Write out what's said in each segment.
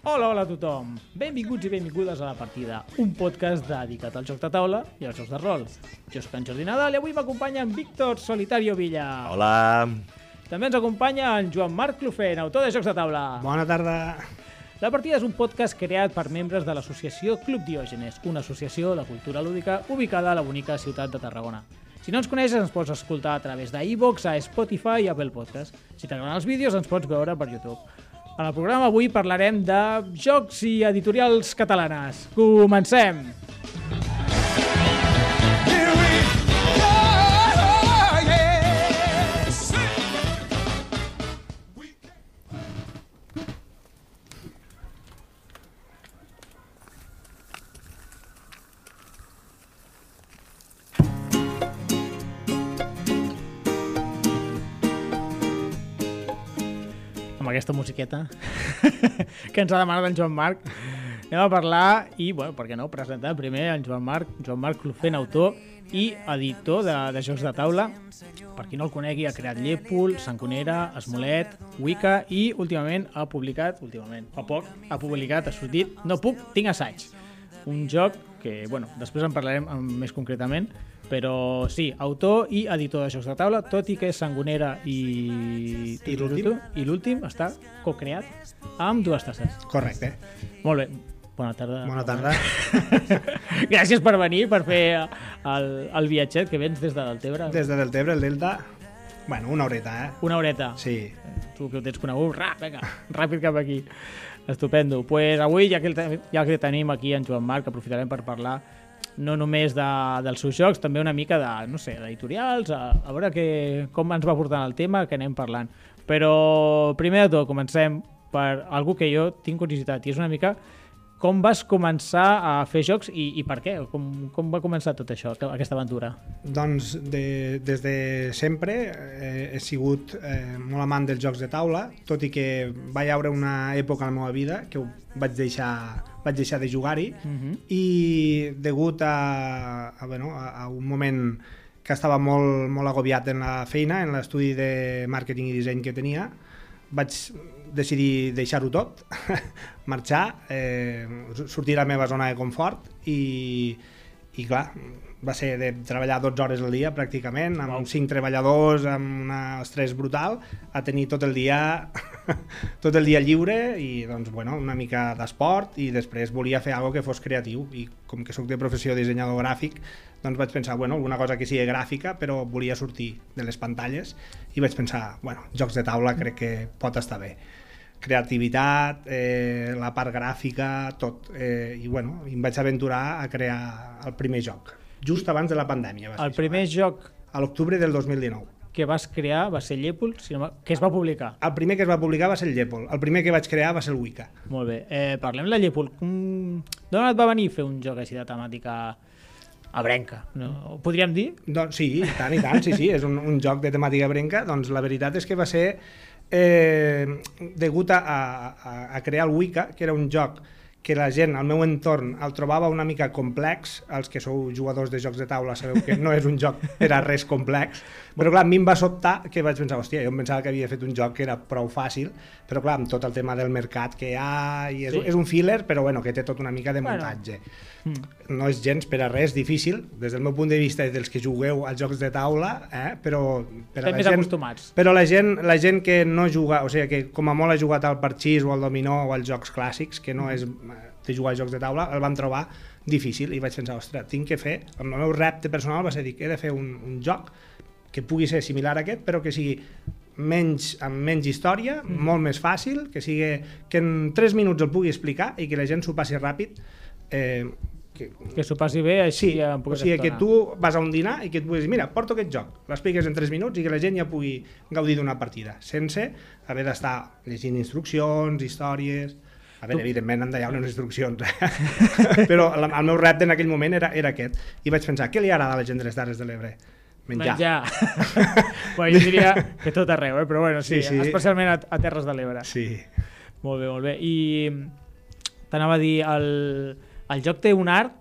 Hola a tothom! Benvinguts i benvingudes a La Partida, un podcast dedicat al joc de taula i als jocs de rol. Jo sóc en Jordi Nadal i avui m'acompanya en Víctor Solitario Villa. Hola! També ens acompanya en Joan Marc Clofent, autor de jocs de taula. Bona tarda! La Partida és un podcast creat per membres de l'associació Club Diògenes, una associació de cultura lúdica ubicada a la bonica ciutat de Tarragona. Si no ens coneixes, ens pots escoltar a través d'iVoox, a Spotify i Apple Podcast. Si t'agraden els vídeos, ens pots veure per YouTube. En el programa avui parlarem de jocs i editorials catalanes. Comencem! Amb aquesta musiqueta que ens ha demanat en Joan Marc, anem a parlar i, bueno, per què no, presentar primer en Joan Marc Clofent, autor i editor de jocs de taula. Per qui no el conegui, ha creat Llépol, Sangonera, Smolet, Wicca i últimament ha publicat, ha sortit No Puc, Tinc Assaig. Un joc que, bueno, després en parlarem més concretament, però sí, autor i editor de jocs de taula, tot i que Sangonera i l'últim està co-creat amb Dues Tasses. Correcte. Molt bé. Bona tarda. Bona tarda. Gràcies per venir, per fer el viatget que vens des de Deltebre. Des de Deltebre, el Delta, bueno, una horeta, Una horeta. Sí. Tu que ho tens conegut, vinga, ràpid cap aquí. Estupendo. Pues avui, ja que tenim aquí en Joan Marc, aprofitarem per parlar no només dels seus jocs, també una mica d'editorials, a veure com ens va portant el tema, que anem parlant. Però primer de tot, comencem per algú que jo tinc curiositat, i és una mica com vas començar a fer jocs i per què? Com va començar tot això, aquesta aventura? Doncs des de sempre he sigut molt amant dels jocs de taula, tot i que va hi haure una època a la meva vida que vaig deixar de jugar-hi, i degut a un moment que estava molt agobiat en la feina, en l'estudi de màrqueting i disseny que tenia, vaig decidir deixar-ho tot, marxar, sortir de la meva zona de confort i clar, va ser de treballar 12 hores al dia pràcticament, amb 5 treballadors, amb un estrès brutal, a tenir tot el dia lliure i doncs, bueno, una mica d'esport, i després volia fer alguna que fos creatiu, i com que soc de professió dissenyador gràfic, doncs vaig pensar, bueno, alguna cosa que sigui gràfica, però volia sortir de les pantalles i vaig pensar, bueno, jocs de taula crec que pot estar bé. Creativitat, la part gràfica, tot. I bueno, em vaig aventurar a crear el primer joc, just abans de la pandèmia. El primer joc a l'octubre del 2019. Que vas crear va ser Llépol, que es va publicar. El primer que es va publicar va ser el Llépol. El primer que vaig crear va ser el Wicca. Molt bé. Parlem de Llépol. D'on et va venir fer un joc així de temàtica abrenca? No? Ho podríem dir? Doncs sí, i tant, sí. És un joc de temàtica abrenca. Doncs la veritat és que va ser degut a crear el Wicca, que era un joc que la gent al meu entorn el trobava una mica complex. Els que sou jugadors de jocs de taula sabeu que no és un joc per a res complex, però clar, a mi em va sobtar que vaig pensar, hòstia, jo em pensava que havia fet un joc que era prou fàcil, però clar, amb tot el tema del mercat que hi ha, i és un filler, però bueno, que té tot una mica de muntatge. No és gens per a res difícil, des del meu punt de vista dels que jugueu als jocs de taula, però per a més acostumats. Però la gent que no juga, o sigui, que com a molt ha jugat al parxís o al dominó o als jocs clàssics, que no és de jugar a jocs de taula, el van trobar difícil, i vaig pensar, ostres, tinc que fer, el meu repte personal va ser dir que he de fer un joc que pugui ser similar a aquest, però que sigui amb menys història, molt més fàcil, que en 3 minuts el pugui explicar i que la gent s'ho passi ràpid, que s'ho passi bé, així sí, o sigui, que tu vas a un dinar i que et puguis dir, mira, porto aquest joc, l'expliques en 3 minuts i que la gent ja pugui gaudir d'una partida, sense haver d'estar llegint instruccions, històries. A veure, evidentment han d'hi haver unes instruccions, però el meu repte en aquell moment era aquest, i vaig pensar, què li agrada a la gent de les Terres de l'Ebre? Menjar. Bueno, jo diria que tot arreu, però bueno, sí. Especialment a Terres de l'Ebre. Sí. Molt bé. I t'anava a dir, el joc té un art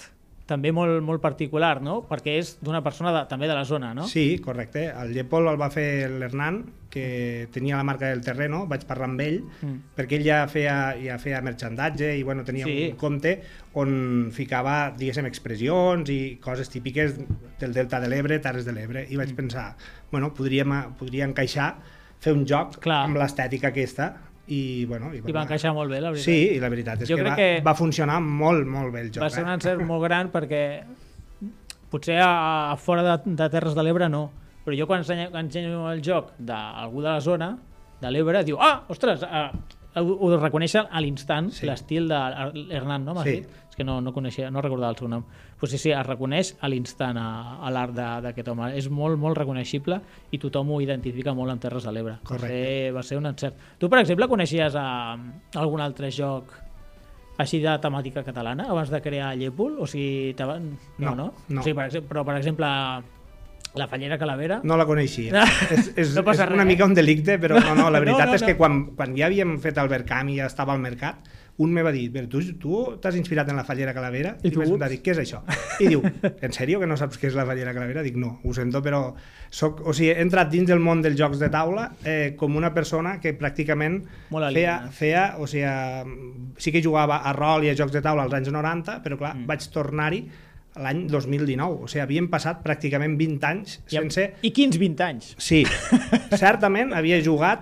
també molt, molt particular, no? Perquè és d'una persona també de la zona, no? Sí, correcte. El Llepol el va fer l'Hernan, que tenia la marca del Terreno, vaig parlar amb ell, perquè ell ja feia merchandatge i bueno, tenia un compte on ficava, diguéssim, expressions i coses típiques del Delta de l'Ebre, Terres de l'Ebre, i vaig pensar, bueno, podria encaixar, fer un joc amb l'estètica aquesta, i bueno... I va encaixar molt bé, la veritat. Sí, i la veritat és que va funcionar molt, molt bé el joc. Va ser un encert molt gran perquè potser a fora de Terres de l'Ebre no, però jo quan ensenyo el joc d'algú de la zona de l'Ebre diu, ostres, ho reconèixer a l'instant, l'estil de l'Hernan, no? M'has dit? És que no coneixia, no recordava el seu nom. Pues sí, es reconeix a l'instant a l'art d'aquest home. És molt, molt reconeixible i tothom ho identifica molt en Terres de l'Ebre. Va ser un encert. Tu, per exemple, coneixies algun altre joc així de temàtica catalana abans de crear Llépol? O sigui, no. O sigui, però, per exemple, la Fallera Calavera... No la coneixia. És una mica un delicte, però no, la veritat és que quan ja havíem fet el Verkami i ja estava al mercat, un me va dir, tu t'has inspirat en la Fallera Calavera? I vaig dir, què és això? I diu, en sèrio que no saps què és la Fallera Calavera? Dic, no, ho sento, però he entrat dins del món dels jocs de taula com una persona que pràcticament feia, o sigui, sí que jugava a rol i a jocs de taula als anys 90, però clar, vaig tornar-hi l'any 2019, o sigui, havíem passat pràcticament 20 anys sense... I quins 20 anys? Sí, certament havia jugat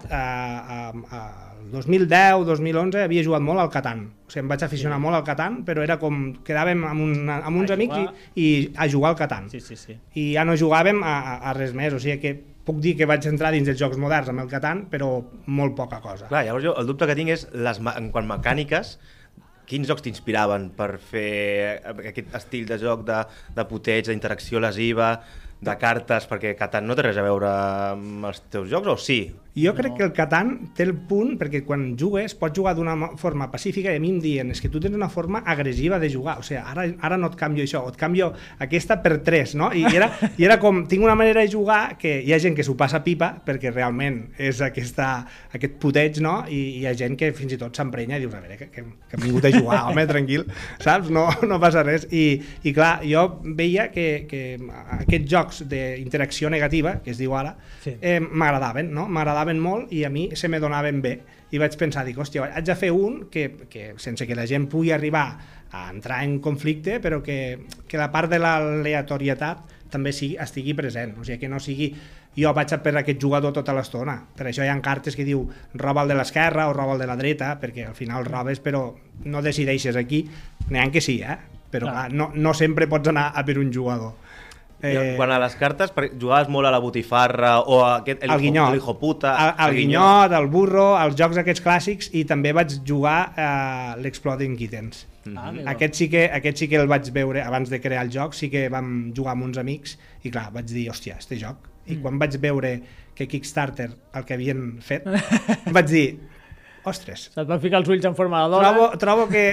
el 2010, 2011, havia jugat molt al Catan, o sigui, em vaig aficionar molt al Catan, però era com, quedàvem amb uns amics i a jugar al Catan, i ja no jugàvem a res més, o sigui que puc dir que vaig entrar dins dels jocs moderns amb el Catan, però molt poca cosa. Clar, llavors jo el dubte que tinc és, en quant mecàniques, quins jocs t'inspiraven per fer aquest estil de joc de puteig, d'interacció lesiva, de cartes, perquè Catan no té res a veure amb els teus jocs, o sí? Jo crec que el Catan té el punt, perquè quan jugues pots jugar d'una forma pacífica i a mi em diuen, és que tu tens una forma agressiva de jugar, o sigui, ara no et canvio això, et canvio aquesta per 3, no? I era com, tinc una manera de jugar que hi ha gent que s'ho passa pipa, perquè realment és aquest puteig, no? I hi ha gent que fins i tot s'emprenya i dius, a veure, que hem vingut a jugar, home, tranquil, saps? No passa res. I clar, jo veia que aquests jocs d'interacció negativa, que es diu ara, m'agradaven, no? M'agradaven molt i a mi se me donaven bé i vaig pensar, dic, hòstia, haig de fer un que sense que la gent pugui arribar a entrar en conflicte, però que la part de l'aleatorietat també estigui present, o sigui, que no sigui jo vaig per aquest jugador tota l'estona, per això hi ha cartes que diu roba el de l'esquerra o roba el de la dreta, perquè al final robes però no decideixes aquí, n'hi ha que sí, però clar, no sempre pots anar a per un jugador. Quan a les cartes jugaves molt a la botifarra o a el hijo puta, el guinyot, el burro, els jocs aquests clàssics, i també vaig jugar a l'Exploding Kittens. Aquest sí que el vaig veure abans de crear el joc, sí que vam jugar amb uns amics i clar, vaig dir, hòstia, este joc, i quan vaig veure que Kickstarter el que havien fet, vaig dir, ostres, se't van ficar els ulls en forma de dòlar. Trobo que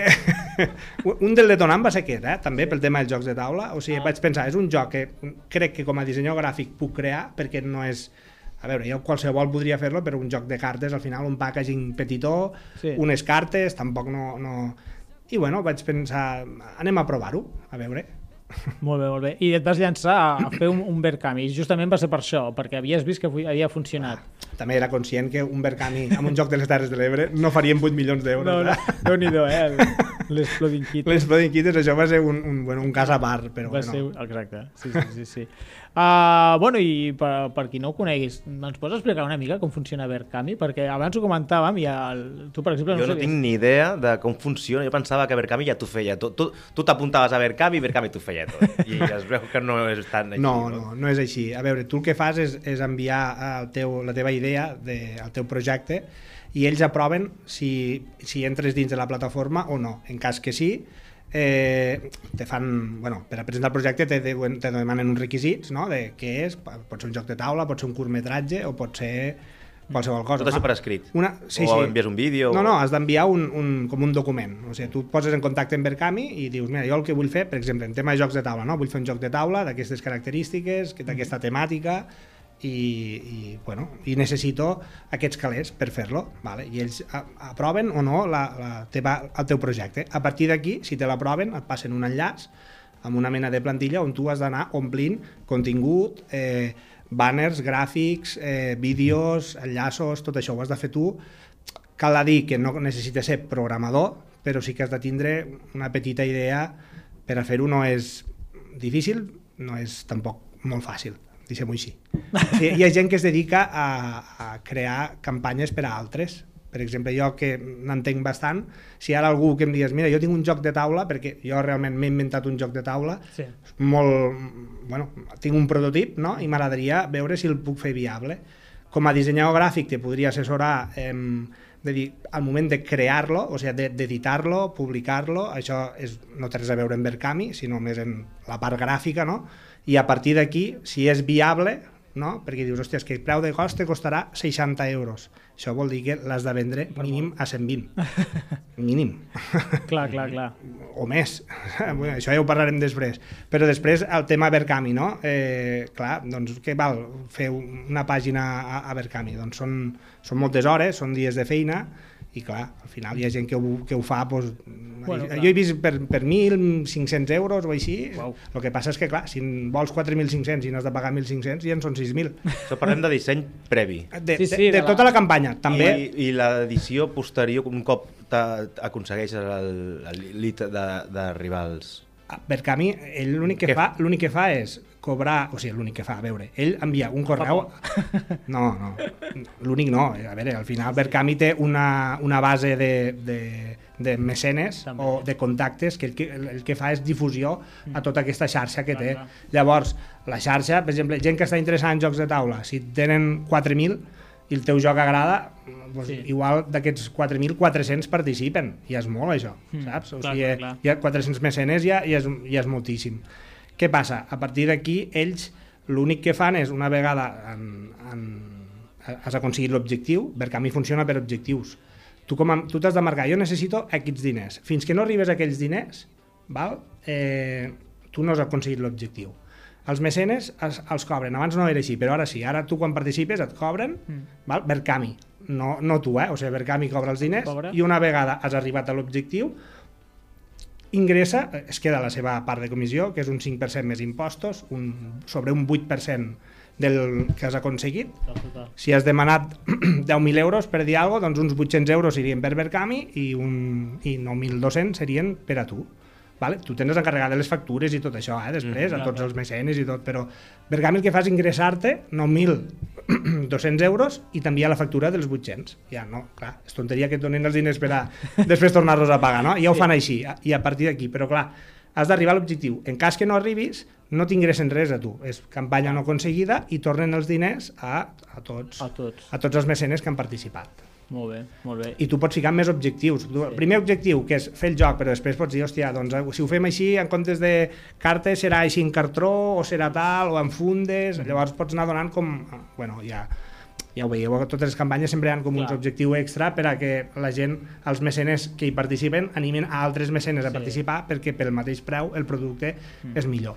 un del detonant va ser aquest, també pel tema dels jocs de taula, o sigui, vaig pensar, és un joc que crec que com a dissenyador gràfic puc crear, perquè no és, a veure, jo qualsevol podria fer-lo, però un joc de cartes, al final un packaging petitó, unes cartes, tampoc no... I bueno, vaig pensar, anem a provar-ho, a veure. Molt bé, molt bé. I et vas llançar a fer un Verkami, i justament va ser per això, perquè havies vist que havia funcionat. També era conscient que un Verkami amb un joc de les Terres de l'Ebre no farien 8 milions d'euros. No, Déu-n'hi-do, l'Exploding Kittens. L'Exploding Kittens, això va ser un cas a part, però bueno. Exacte, sí. Bueno, i per qui no ho coneguis, ens pots explicar una mica com funciona Verkami? Perquè abans ho comentàvem i tu, per exemple, jo no tinc ni idea de com funciona. Jo pensava que Verkami ja t'ho feia tot. Tu t'apuntaves a Verkami i Verkami t'ho feia tot. I es veu que no és tan així. No és així. A veure, tu el que fas és enviar la teva idea, el teu projecte, i ells aproven si entres dins de la plataforma o no. En cas que sí, te fan, bueno, per a presentar el projecte te demanen uns requisits, no? De què és, pot ser un joc de taula, pot ser un curtmetratge o pot ser qualsevol cosa. Tot això per escrit? Sí. Envies un vídeo? No, has d'enviar com un document. O sigui, tu et poses en contacte amb Verkami i dius, mira, jo el que vull fer, per exemple, en tema de jocs de taula, no? Vull fer un joc de taula d'aquestes característiques, d'aquesta temàtica, i necessito aquests calés per fer-lo, vale? I ells aproven o no el teu projecte. A partir d'aquí, si te l'aproven, et passen un enllaç amb una mena de plantilla on tu has d'anar omplint contingut, banners, gràfics, vídeos, enllaços, tot això ho has de fer tu. Cal dir que no necessites ser programador, però sí que has de tindre una petita idea per a fer-ho. No és difícil, no és tampoc molt fàcil, deixem-ho així. O sigui, hi ha gent que es dedica a crear campanyes per a altres. Per exemple, jo que n'entenc bastant, si ara algú que em digués, mira, jo tinc un joc de taula, perquè jo realment m'he inventat un joc de taula, Sí. molt, bueno, tinc un prototip, no? I m'agradaria veure si el puc fer viable. Com a dissenyador gràfic te podria assessorar al moment de crear-lo, o sigui, d'editar-lo, publicar-lo, això no té res a veure amb Verkami, sinó més en la part gràfica, no? I a partir d'aquí, si és viable, no? Perquè dius, hòstia, és que el preu de cost te costarà 60 euros. Això vol dir que l'has de vendre mínim a 120. Mínim. Clar. O més. Bueno, això ja ho parlarem després. Però després el tema Verkami, no? Clar, doncs què val fer una pàgina a Verkami? Doncs són moltes hores, són dies de feina, i clar, al final hi ha gent que ho fa, doncs, Bueno, clar. jo he vist per 1.500 euros o així. Uau. El que passa és que, clar, si en vols 4.500 i n'has de pagar 1.500, ja en són 6.000. Això parlem de disseny previ. Sí, De tota la campanya, també. I l'edició posterior, un cop aconsegueixes l'hit d'arribar als... Verkami, ell l'únic que fa és cobrar, o sigui, l'únic que fa, a veure, ell envia un correu... No, l'únic no, a veure, al final Verkami té una base de mecenes També. o de contactes que el que fa és difusió a tota aquesta xarxa que té. Clar. Llavors, la xarxa, per exemple, gent que està interessada en jocs de taula, si tenen 4.000 i el teu joc agrada, doncs Sí. igual d'aquests 4.400 participen, ja és molt això, saps? O sigui, clar. hi ha 400 mecenes, ja és moltíssim. Què passa? A partir d'aquí, ells l'únic que fan és, una vegada has aconseguit l'objectiu, Verkami funciona per objectius. Tu t'has de marcar, jo necessito aquests diners. Fins que no arribes a aquells diners, val? Tu no has aconseguit l'objectiu. Els mecenes els cobren, abans no era així, però ara sí, ara tu quan participes et cobren, val? Verkami, no tu, o sigui, Verkami cobra els diners i una vegada has arribat a l'objectiu, ingressa, es queda la seva part de comissió, que és un 5% més impostos, sobre un 8% del que has aconseguit. Si has demanat 10.000 euros per dir alguna cosa, doncs uns 800 euros serien per Verkami i 9.200 serien per a tu. Vale? Tu tens encarregat de les factures i tot això, després, a tots els mecenes i tot, però Verkami el que fa és ingressar-te 9.200 euros i t'envia la factura dels 800. Ja no, clar, és tonteria que et donin els diners per a després tornar-los a pagar, no? Ja ho fan així, i a partir d'aquí, però clar, has d'arribar a l'objectiu. En cas que no arribis, no t'ingressen res a tu, és campanya no aconseguida i tornen els diners a tots els mecenes que han participat. Molt bé. I tu pots ficar més objectius. El primer objectiu, que és fer el joc, però després pots dir, hòstia, doncs si ho fem així, en comptes de cartes serà així en cartró, o serà tal, o en fundes, llavors pots anar donant com... Bueno, ja ho veieu, totes les campanyes sempre hi ha com uns objectius extra per a que la gent, els mecenes que hi participen, animen a altres mecenes a participar perquè pel mateix preu el producte és millor.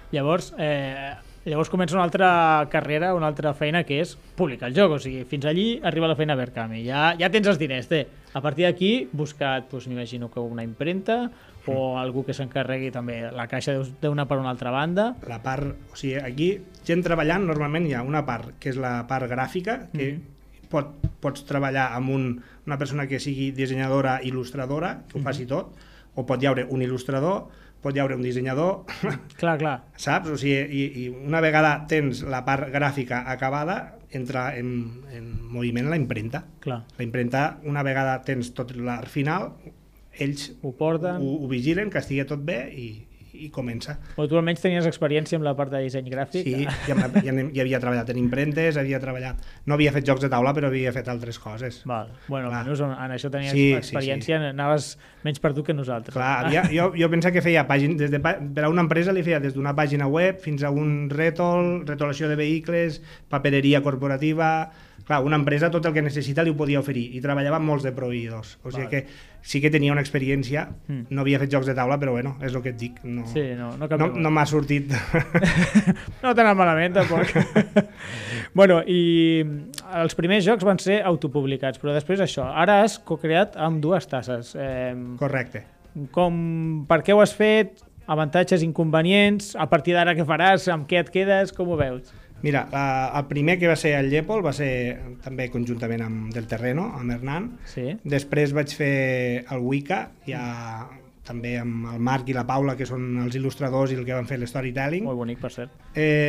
Llavors comença una altra carrera, una altra feina, que és publicar el joc. O sigui, fins allí arriba la feina a Verkami. Ja tens els diners, A partir d'aquí, buscat, m'imagino que una impremta o algú que s'encarregui també. La caixa deu anar per una altra banda. La part, o sigui, aquí, gent treballant, normalment hi ha una part que és la part gràfica, que pots treballar amb una persona que sigui dissenyadora, il·lustradora, que ho faci tot, o pot hi haure un il·lustrador, pot hi haure un dissenyador, clar. Saps? O sigui, i una vegada tens la part gràfica acabada, entra en moviment la impremta. Clar. La impremta, una vegada tens tot l'art final, ells ho porten, ho vigilen, que estigui tot bé i comença. O tu almenys tenies experiència amb la part de disseny gràfic? Sí, ja havia treballat en impremtes, no havia fet jocs de taula, però havia fet altres coses. Val. Bueno, almenys en això tenies experiència, sí. Anaves menys perdut que nosaltres. Clar, jo pensava que feia pàgines, per a una empresa li feia des d'una pàgina web fins a un retolació de vehicles, papereria corporativa. Clar, una empresa tot el que necessita li ho podia oferir i treballava amb molts de proveïdors, o sigui que sí que tenia una experiència, no havia fet jocs de taula, però bueno, és el que et dic, no m'ha sortit. No t'ha anat malament, tampoc. Bueno, i els primers jocs van ser autopublicats, però després això, ara has co-creat amb dues tasses. Correcte. Per què ho has fet? avantatges, inconvenients, a partir d'ara què faràs, amb què et quedes, com ho veus? Mira, el primer que va ser el Llépol va ser també conjuntament amb Del Terreno, amb Hernán. Sí. Després vaig fer el Wicca, ja també amb el Marc i la Paula, que són els il·lustradors i el que van fer l'storytelling. Molt bonic, per cert.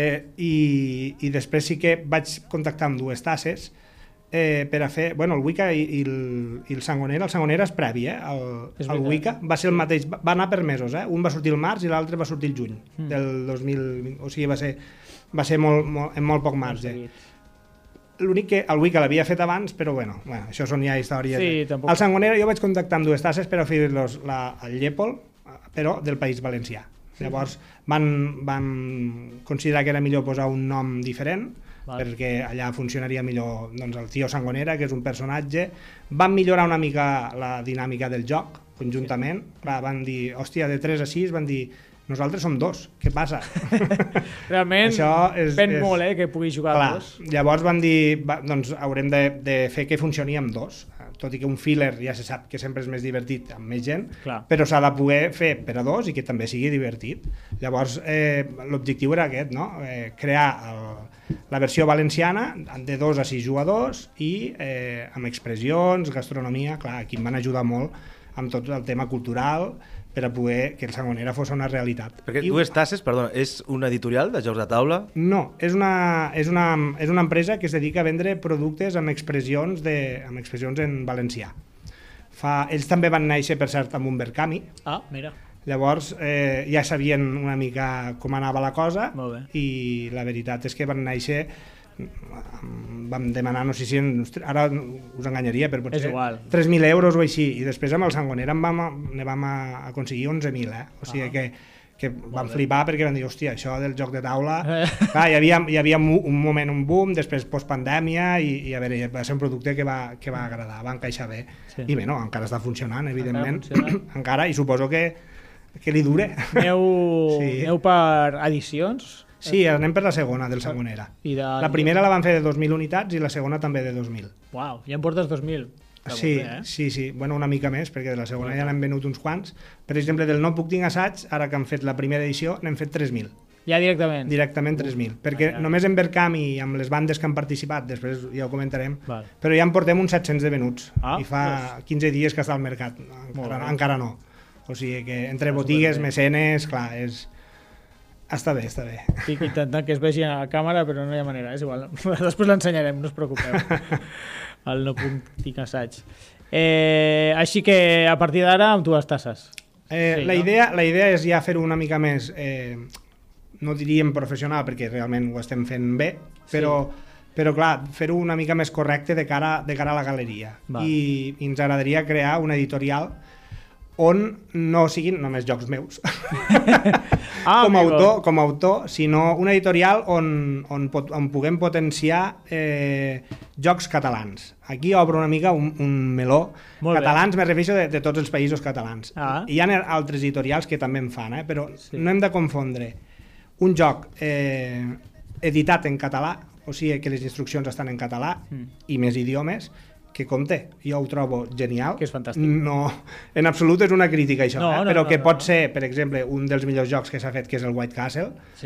I després sí que vaig contactar amb dues tasses per a fer... Bueno, el Wicca i el Sangonera. El Sangonera és previ, el Wicca. Va ser el mateix, va anar per mesos, Un va sortir el març i l'altre va sortir el juny del 2020. O sigui, va ser en molt poc marge. L'únic que el Wicca l'havia fet abans, però bueno, això són ja històries. Sí, tampoc... El Sangonera jo vaig contactar amb dues tasses per oferir-los el Llépol, però del País Valencià. Llavors van considerar que era millor posar un nom diferent, perquè allà funcionaria millor el tio Sangonera, que és un personatge. Van millorar una mica la dinàmica del joc, conjuntament. Van dir, hòstia, de 3 a 6, van dir, nosaltres som 2, què passa? Realment ven molt, que pugui jugar a 2. Llavors van dir, doncs haurem de fer que funcioni amb 2, tot i que un filler ja se sap que sempre és més divertit amb més gent, però s'ha de poder fer per a 2 i que també sigui divertit. Llavors l'objectiu era aquest, no? Crear la versió valenciana de 2 a 6 jugadors i amb expressions, gastronomia, clar, aquí em van ajudar molt amb tot el tema cultural, per a poder que el Sangonera fos una realitat. Perquè Dues Tasses, perdona, és una editorial de jocs de taula? No, és una empresa que es dedica a vendre productes amb expressions en valencià. Ells també van néixer, per cert, amb un Berkami. Ah, mira. Llavors ja sabien una mica com anava la cosa i la veritat és que van néixer... vam demanar, no sé si ara us enganyaria, però potser 3.000 euros o així, i després amb el Sangonera ne vam aconseguir 11.000, o sigui que van flipar perquè van dir, hòstia, això del joc de taula... Clar, hi havia un moment, un boom, després postpandèmia, i a veure, va ser un producte que va agradar, va encaixar bé, i bé, no, encara està funcionant, evidentment, encara, i suposo que li dure. Aneu per edicions? Sí, anem per la segona del Sangonera. La primera la van fer de 2.000 unitats i la segona també de 2.000. Uau, ja en portes 2.000. Sí, bueno, una mica més, perquè de la segona ja n'hem venut uns quants. Per exemple, del No Puc Tinc Assaig, ara que han fet la primera edició, n'hem fet 3.000. Ja directament? Directament 3.000, perquè només en Berkami i amb les bandes que han participat, després ja ho comentarem, però ja en portem uns 700 de venuts, i fa 15 dies que està al mercat, encara no. O sigui que entre botigues, mecenes, clar, està bé. Estic intentant que es vegi a la càmera, però no hi ha manera, és igual. Després l'ensenyarem, no us preocupeu. El No Puc Tinc Assaig. Així que a partir d'ara amb dues tasses. La idea és ja fer-ho una mica més, no diríem professional, perquè realment ho estem fent bé, però clar, fer-ho una mica més correcte de cara a la galeria. I ens agradaria crear una editorial on no siguin només jocs meus com a autor, sinó una editorial on puguem potenciar jocs catalans. Aquí obro una mica un meló. Catalans, me refereixo de tots els països catalans. Hi ha altres editorials que també en fan, però no hem de confondre un joc editat en català, o sigui que les instruccions estan en català i més idiomes, que compte, jo ho trobo genial. Que és fantàstic. No, en absolut és una crítica això, però que pot ser, per exemple, un dels millors jocs que s'ha fet, que és el White Castle.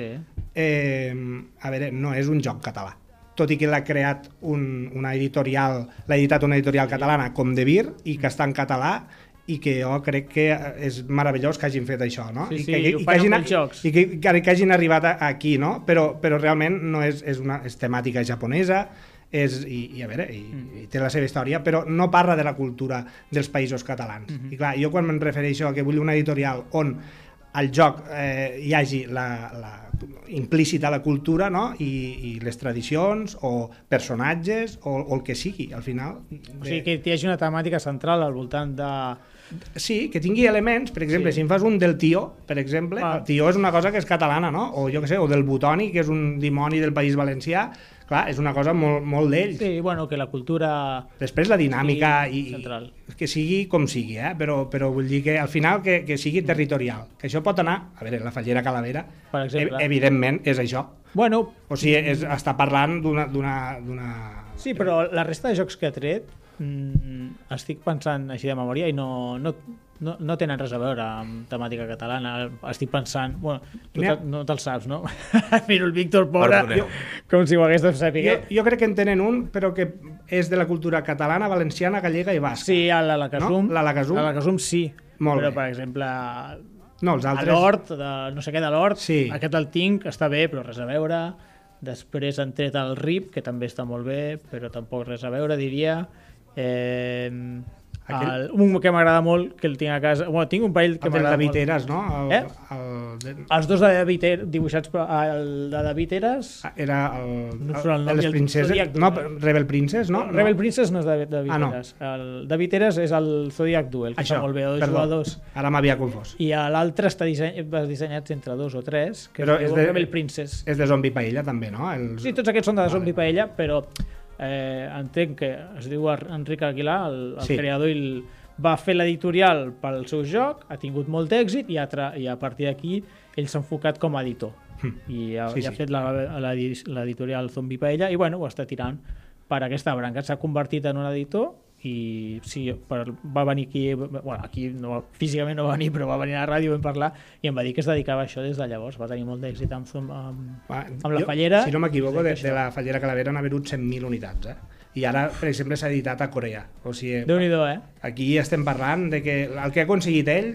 A veure, no és un joc català. Tot i que l'ha creat una editorial, l'ha editat una editorial catalana com De Vir, i que està en català, i que jo crec que és meravellós que hagin fet això, no? Sí, ho fan amb els jocs. I que hagin arribat aquí, no? Però realment no és temàtica japonesa, i a veure, i té la seva història, però no parla de la cultura dels països catalans. I clar, jo quan me'n refereixo a que vull una editorial on al joc hi hagi implícita la cultura, no? I les tradicions o personatges o el que sigui, al final. O sigui, que hi hagi una temàtica central al voltant de... Sí, que tingui elements, per exemple, si em fas un del Tió, per exemple, el Tió és una cosa que és catalana, no? O jo què sé, o del Butoni, que és un dimoni del País Valencià, clar, és una cosa molt d'ells. Sí, bueno, que la cultura... Després la dinàmica i que sigui com sigui, però vull dir que al final que sigui territorial, que això pot anar, a veure, la Fallera Calavera, evidentment és això. Bueno, o sigui, està parlant d'una... Sí, però la resta de jocs que ha tret, estic pensant així de memòria i no no tenen res a veure amb temàtica catalana. Estic pensant... Bueno, tu no te'l saps, no? Miro el Víctor, pobre, com si ho hagués de saber. Jo crec que en tenen un, però que és de la cultura catalana, valenciana, gallega i basca. Sí, l'Alacasum. No? L'Alacasum sí. Molt però, bé. per exemple, no, els altres... a l'Hort, no sé què de l'Hort, sí. Aquest el tinc, està bé, però res a veure. Després han tret el RIP, que també està molt bé, però tampoc res a veure, diria. Un que m'agrada molt, que el tinc a casa... Bueno, tinc un parell que m'agrada molt. El de David Eras, no? Els dos de David Eras, dibuixats per... El de David Eras... Era el les princeses... No, Rebel Princess, no? Rebel Princess no és David Eras. El David Eras és el Zodiac Duel, que està molt bé, dos jugadors. Ara m'havia confós. I l'altre està dissenyat entre 2 o 3, que és Rebel Princess. És de Zombie Paella, també, no? Sí, tots aquests són de Zombie Paella, però... entenc que es diu Enric Aguilar, el creador, i va fer l'editorial pel seu joc, ha tingut molt d'èxit i a partir d'aquí ell s'ha enfocat com a editor i ha fet l'editorial Zombie Paella i bueno, ho està tirant per aquesta branca, s'ha convertit en un editor i sí, va venir aquí, bueno, aquí no, físicament no va venir, però va venir a la ràdio, vam parlar i em va dir que es dedicava a això des de llavors, va tenir molt d'èxit amb la Fallera. Si no m'equivoco, de la Fallera Calavera han hagut 100.000 unitats, I ara, per exemple, s'ha editat a Corea. O sigui, Déu-n'hi-do, Aquí estem parlant de que el que ha aconseguit ell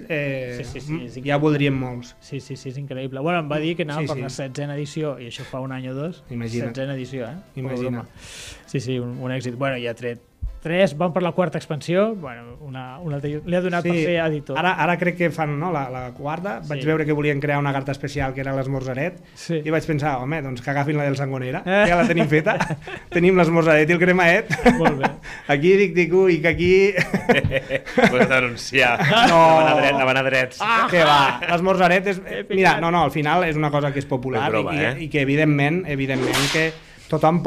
ja ho voldríem molts. Sí, és increïble. Bueno, em va dir que anava per la 16a edició, i això fa un any o dos. Imagina't. 16a edició, Imagina't. Sí, un èxit. Bueno, ja ha tret 3, van per la 4a expansió, bueno, li ha donat per ser editor. Ara crec que fan la quarta, vaig veure que volien crear una carta especial que era l'esmorzaret, i vaig pensar, home, doncs que agafin la del Sangonera, ja la tenim feta, tenim l'esmorzaret i el cremaet. Molt bé. Aquí dic, ui, que aquí... Pots denunciar, la van a drets. Que va, l'esmorzaret és... Mira, no, al final és una cosa que és popular i que evidentment que tothom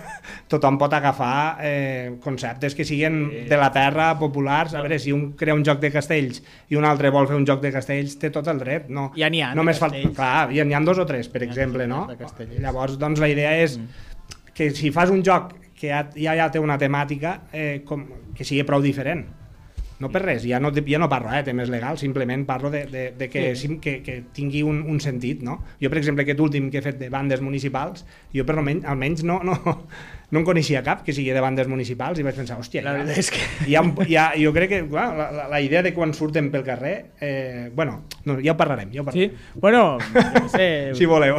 pot agafar conceptes que siguin de la terra, populars. A veure, si un crea un joc de castells i un altre vol fer un joc de castells, té tot el dret. No, ja n'hi ha de castells. Clar, n'hi ha 2 o 3, per exemple, no? Llavors, doncs, la idea és que si fas un joc que ja té una temàtica, que sigui prou diferent. No per res, ja no parlo de temes legals, simplement parlo de que tingui un sentit, no? Jo, per exemple, aquest últim que he fet de bandes municipals, jo almenys no en coneixia cap que sigui de bandes municipals i vaig pensar, hòstia, la veritat és que... jo crec que la idea de quan surten pel carrer, bueno, ja ho parlarem. Sí? Bueno, no sé... Si voleu.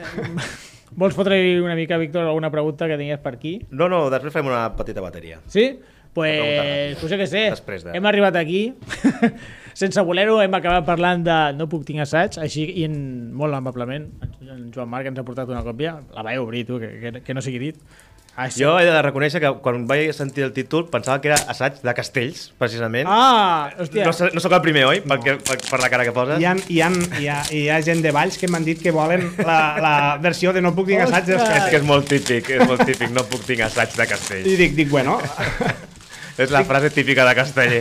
Vols fotre-hi una mica, Víctor, alguna pregunta que tingués per aquí? No, després farem una petita bateria. Sí? Pues jo què sé, hem arribat aquí, sense voler-ho, hem acabat parlant de No puc tinc assaig, així i molt amablement en Joan Marc ens ha portat una còpia, la vaig obrir tu, que no sigui dit. Jo he de reconèixer que quan vaig sentir el títol pensava que era assaig de castells, precisament. Hòstia. No sóc el primer, oi? Per la cara que poses. Hi ha gent de Valls que m'han dit que volen la versió de No puc tinc assaig dels castells. És que és molt típic, no puc tinc assaig de castells. I dic, bueno... És la frase típica de casteller.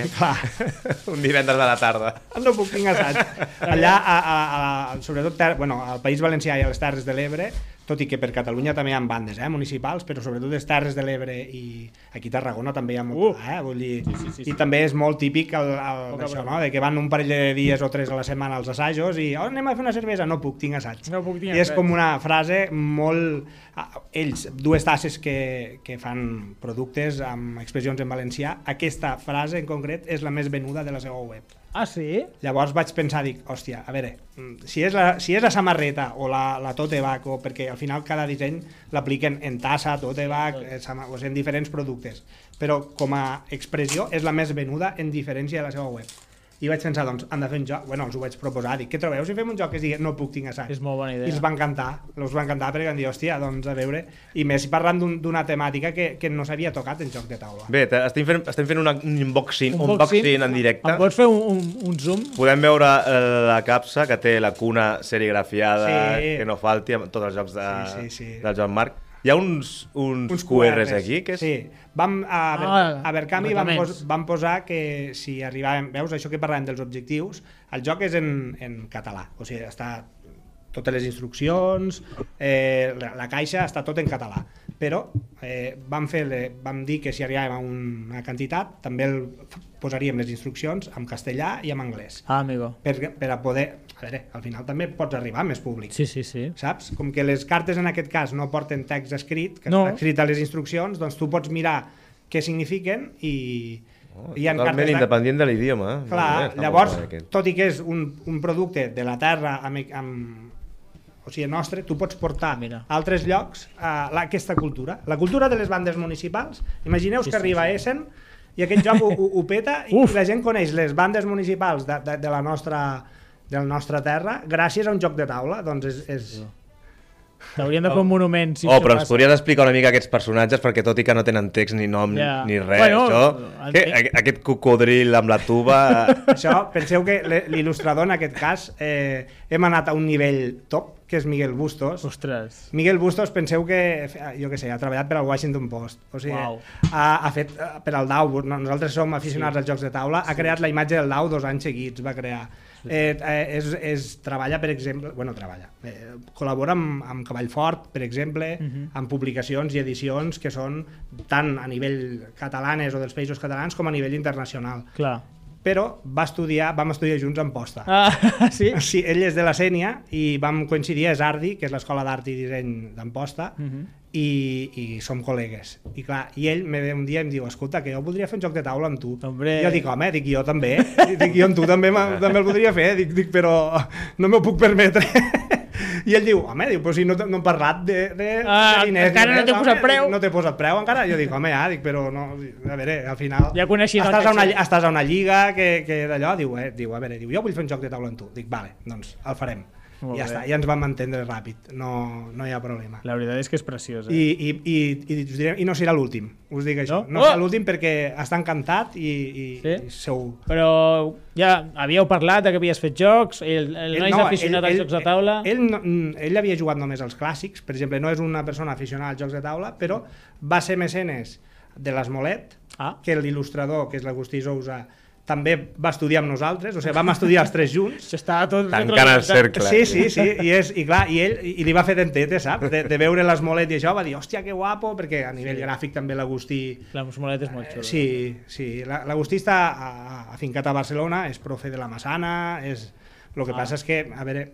Un divendres a la tarda. No puc tinc assaig. Allà, sobretot, al País Valencià i a les Terres de l'Ebre, tot i que per Catalunya també hi ha bandes municipals, però sobretot les Terres de l'Ebre i aquí a Tarragona també hi ha molt, vull dir, i també és molt típic això, no? De que van un parell de dies o 3 a la setmana als assajos i anem a fer una cervesa, no puc, tinc assaig. I és com una frase molt... Ells, 2 tasses que fan productes amb expressions en valencià, aquesta frase en concret és la més venuda de la seva web. Ah, sí? Llavors vaig pensar, hòstia, a veure, si és la samarreta o la tote bag, perquè al final cada disseny l'apliquen en tassa, tote bag, o sigui, en diferents productes, però com a expressió és la més venuda en diferència de la seva web. I vaig pensar, doncs, han de fer un joc, els ho vaig proposar, dic, què trobeu si fem un joc que es digui No puc tinc assaig? És molt bona idea. I els va encantar perquè van dir, hòstia, doncs a veure, i més parlant d'una temàtica que no s'havia tocat en joc de taula. Bé, estem fent un unboxing en directe. Em pots fer un zoom? Podem veure la capsa que té la cuna serigrafiada, que no falti, amb tots els jocs del Joan Marc. Hi ha uns QRs aquí? Sí, a Verkami vam posar que si arribàvem, veus això que parlàvem dels objectius, el joc és en català, o sigui, està totes les instruccions, la caixa està tot en català, però vam dir que si arribàvem a una quantitat també posaríem les instruccions en castellà i en anglès. Amigo. Per a poder... A veure, al final també pots arribar a més públic. Sí. Saps? Com que les cartes en aquest cas no porten text escrit, que està escrit a les instruccions, doncs tu pots mirar què signifiquen i... Totalment independent de l'idioma. Clar, llavors, tot i que és un producte de la terra o sigui, nostre, tu pots portar a altres llocs aquesta cultura. La cultura de les bandes municipals. Imagineu-vos que arriba a Essen i aquest joc ho peta i la gent coneix les bandes municipals de la nostra terra gràcies a un joc de taula. Doncs és... T'haurien de fer un monument. Però ens podries explicar una mica aquests personatges, perquè tot i que no tenen text ni nom ni res, aquest cocodril amb la tuba... Això, penseu que l'il·lustrador en aquest cas hem anat a un nivell top, que és Miguel Bustos. Ostres. Miguel Bustos, penseu que, jo què sé, ha treballat per al Washington Post, o sigui, ha fet per al Dau, nosaltres som aficionats als jocs de taula, ha creat la imatge del Dau 2 anys seguits, va crear. Treballa, per exemple, col·labora amb Cavall Fort, per exemple, amb publicacions i edicions que són tant a nivell catalanes o dels països catalans com a nivell internacional. Clar. Però vam estudiar junts a Amposta. Sí? Sí, ell és de la Sénia i vam coincidir a Esardi, que és l'Escola d'Art i Disseny d'Amposta, i som col·legues. I clar, i ell me ve un dia i em diu, escolta, que jo voldria fer un joc de taula amb tu. Hombre. Jo dic, home, jo també. Jo amb tu també el voldria fer. Dic, però no m'ho puc permetre. I ell diu, home, però si no hem parlat de diners. Encara no t'he posat preu. No t'he posat preu encara. Jo dic, home, però no... A veure, al final... Ja coneixis estàs a una lliga que d'allò, diu, a veure, jo vull fer un joc de taula amb tu. Dic, vale, doncs el farem. I ja està, ja ens vam entendre ràpid, no hi ha problema. La veritat és que és preciós. I no serà l'últim, us dic això. No serà l'últim perquè està encantat i segur. Però ja havíeu parlat que havies fet jocs, el noi és aficionat als jocs de taula. Ell havia jugat només als clàssics, per exemple, no és una persona aficionada als jocs de taula, però va ser mecenes de l'Esmolet, que l'il·lustrador, que és l'Agustí Sousa, també va estudiar amb nosaltres, o sigui, vam estudiar els tres junts. Tancant el cercle. Sí, i clar, i li va fer dentete, saps? De veure l'Esmolet i això, va dir, hòstia, que guapo, perquè a nivell gràfic també l'Agustí... L'Esmolet és molt xulo. Sí, l'Agustí està afincat a Barcelona, és profe de la Massana, el que passa és que, a veure,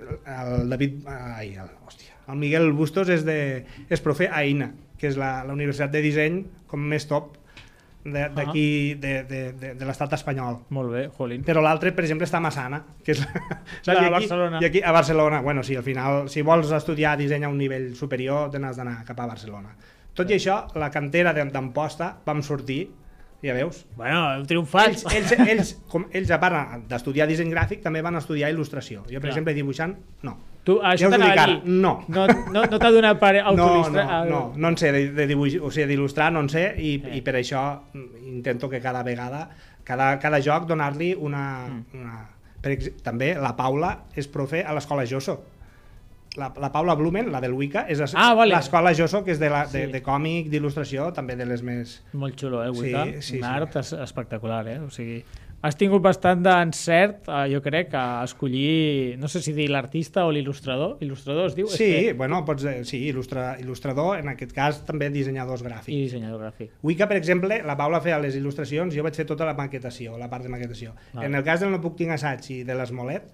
el Miguel Bustos és profe a EINA, que és la universitat de disseny com més top d'aquí, de l'estat espanyol. Molt bé, jolín. Però l'altre, per exemple, està a Massana, que és a Barcelona. I aquí a Barcelona, bueno, sí, al final, si vols estudiar disseny a un nivell superior, t'has d'anar cap a Barcelona. Tot i això, la cantera d'Amposta vam sortir, ja veus? Bueno, heu triomfat. Ells, a part d'estudiar disseny gràfic, també van estudiar il·lustració. Jo, per exemple, dibuixant, no. Tu, això t'anava a dir, no t'ha donat per autoil·lustrar? No en sé de dibuix, o sigui, d'il·lustrar no en sé, i per això intento que cada vegada, cada joc, donar-li una... També la Paula és profe a l'escola Josso. La Paula Blumen, la del Wicca, és l'escola Josso, que és de còmic, d'il·lustració, també de les més... Molt xulo, Wicca? Un art espectacular, o sigui... Has tingut bastant d'encert, jo crec, a escollir, no sé si dir l'artista o l'il·lustrador. Il·lustrador es diu? Sí, bueno, pots dir, sí, il·lustrador, en aquest cas també dissenyadors gràfics. I dissenyador gràfic. Wicca, per exemple, la Paula feia les il·lustracions, jo vaig fer tota la maquetació, la part de maquetació. En el cas del No puc tinc assaig i de l'Esmolet,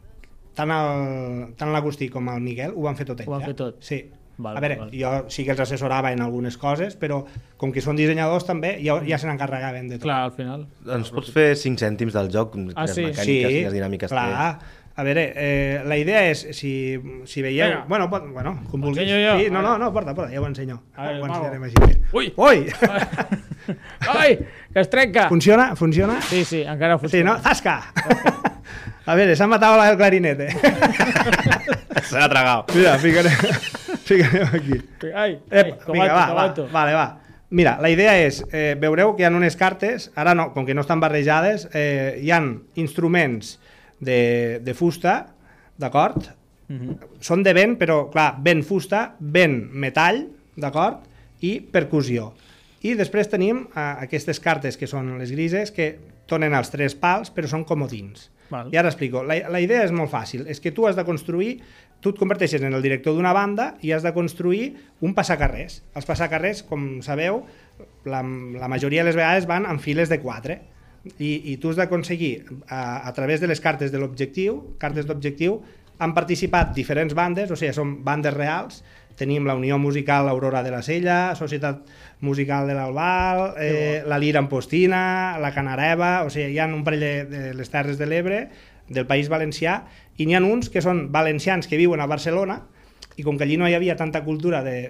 tant l'Agustí com el Miguel ho van fer tot ells. Ho van fer tot? Sí. A veure, jo sí que els assessorava en algunes coses, però com que són dissenyadors també, ja se n'encarregaven de tot. Clar, al final. Ens pots fer 5 cèntims del joc? Sí? Mecàniques, quines dinàmiques clar. té? A veure, la idea és, si veieu... Bueno, com vulguis. Sí, no, porta, ja ho ensenyo. Ho ensenyarem així. Ui! Ai, que es trenca! Funciona? Sí, encara funciona. Sí, no? Zasca! A veure, s'ha matat el clarinete. Se l'ha tragat. Mira, ficarem aquí. Vinga, va. Mira, la idea és, veureu que hi ha unes cartes, ara no, com que no estan barrejades, hi ha instruments de fusta, d'acord? Són de vent, però clar, vent fusta, vent metall, d'acord? I percussió. I després tenim aquestes cartes que són les grises, que donen els 3 pals, però són comodins. I ara explico. La idea és molt fàcil, és que tu has de construir tu et converteixes en el director d'una banda i has de construir un passacarrers. Els passacarrers, com sabeu, la majoria de les vegades van en files de 4 i tu has d'aconseguir a través de les cartes de l'objectiu, cartes d'objectiu, han participat diferents bandes, o sigui, són bandes reals. Tenim la Unió Musical Aurora de la Sella, Societat Musical de l'Albal, la Lira Ampostina, la Canareva, o sigui, hi ha un parell de les Terres de l'Ebre, del País Valencià, i n'hi ha uns que són valencians que viuen a Barcelona, i com que allí no hi havia tanta cultura de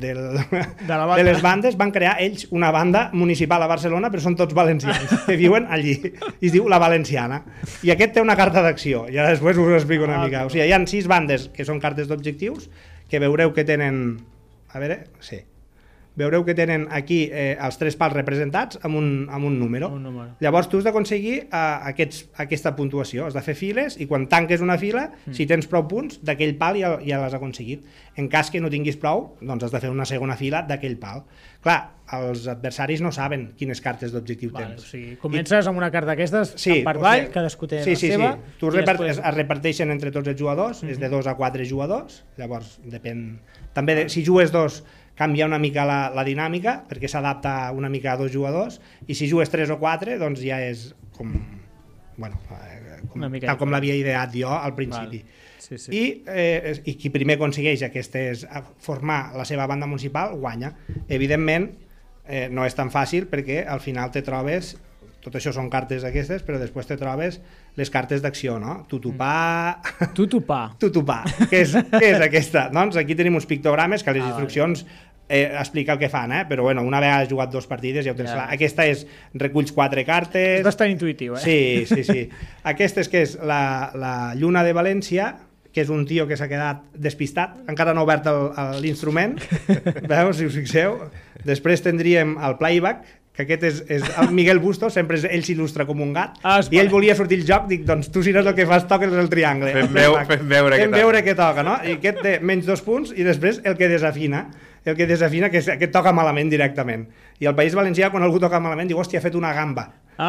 les bandes, van crear ells una banda municipal a Barcelona, però són tots valencians, que viuen allí, i es diu La Valenciana. I aquest té una carta d'acció, i ara després us ho explico una mica. O sigui, hi ha 6 bandes que són cartes d'objectius, que veureu que tenen... A veure, sí. Veureu que tenen aquí els 3 pals representats amb un número. Llavors tu has d'aconseguir aquesta puntuació, has de fer files i quan tanques una fila, si tens prou punts, d'aquell pal ja l'has aconseguit. En cas que no tinguis prou, doncs has de fer una segona fila d'aquell pal. Clar, els adversaris no saben quines cartes d'objectiu tens. O sigui, comences amb una carta d'aquestes per avall, cadascú té la seva. Tu es reparteixen entre tots els jugadors, és de 2 a 4 jugadors, llavors depèn... També si jugues 2 canvia una mica la dinàmica, perquè s'adapta una mica a 2 jugadors, i si jugues 3 o 4, doncs ja és com... Bueno, tal com l'havia ideat jo al principi. Sí. I qui primer aconsegueix formar la seva banda municipal guanya. Evidentment, no és tan fàcil perquè al final te trobes... Tot això són cartes aquestes, però després te trobes les cartes d'acció, no? Tutupà... Tutupà. Què és aquesta? Doncs aquí tenim uns pictogrames que les instruccions explica el que fan, però bueno, una vegada has jugat 2 partides ja ho tens clar. Aquesta és, reculls 4 cartes... És bastant intuïtiu, Sí. Aquesta és que és la Lluna de València, que és un tio que s'ha quedat despistat, encara no ha obert l'instrument, veus, si us fixeu. Després tindríem el playback, que aquest és el Miguel Bustos, sempre ell s'il·lustra com un gat, i ell volia sortir el joc, dic, doncs tu si no és el que fas, toques el triangle. Fem veure que toca, no? I aquest té menys 2 punts, i després el que desafina, que aquest toca malament directament. I al País Valencià, quan algú toca malament, diu, hòstia, ha fet una gamba.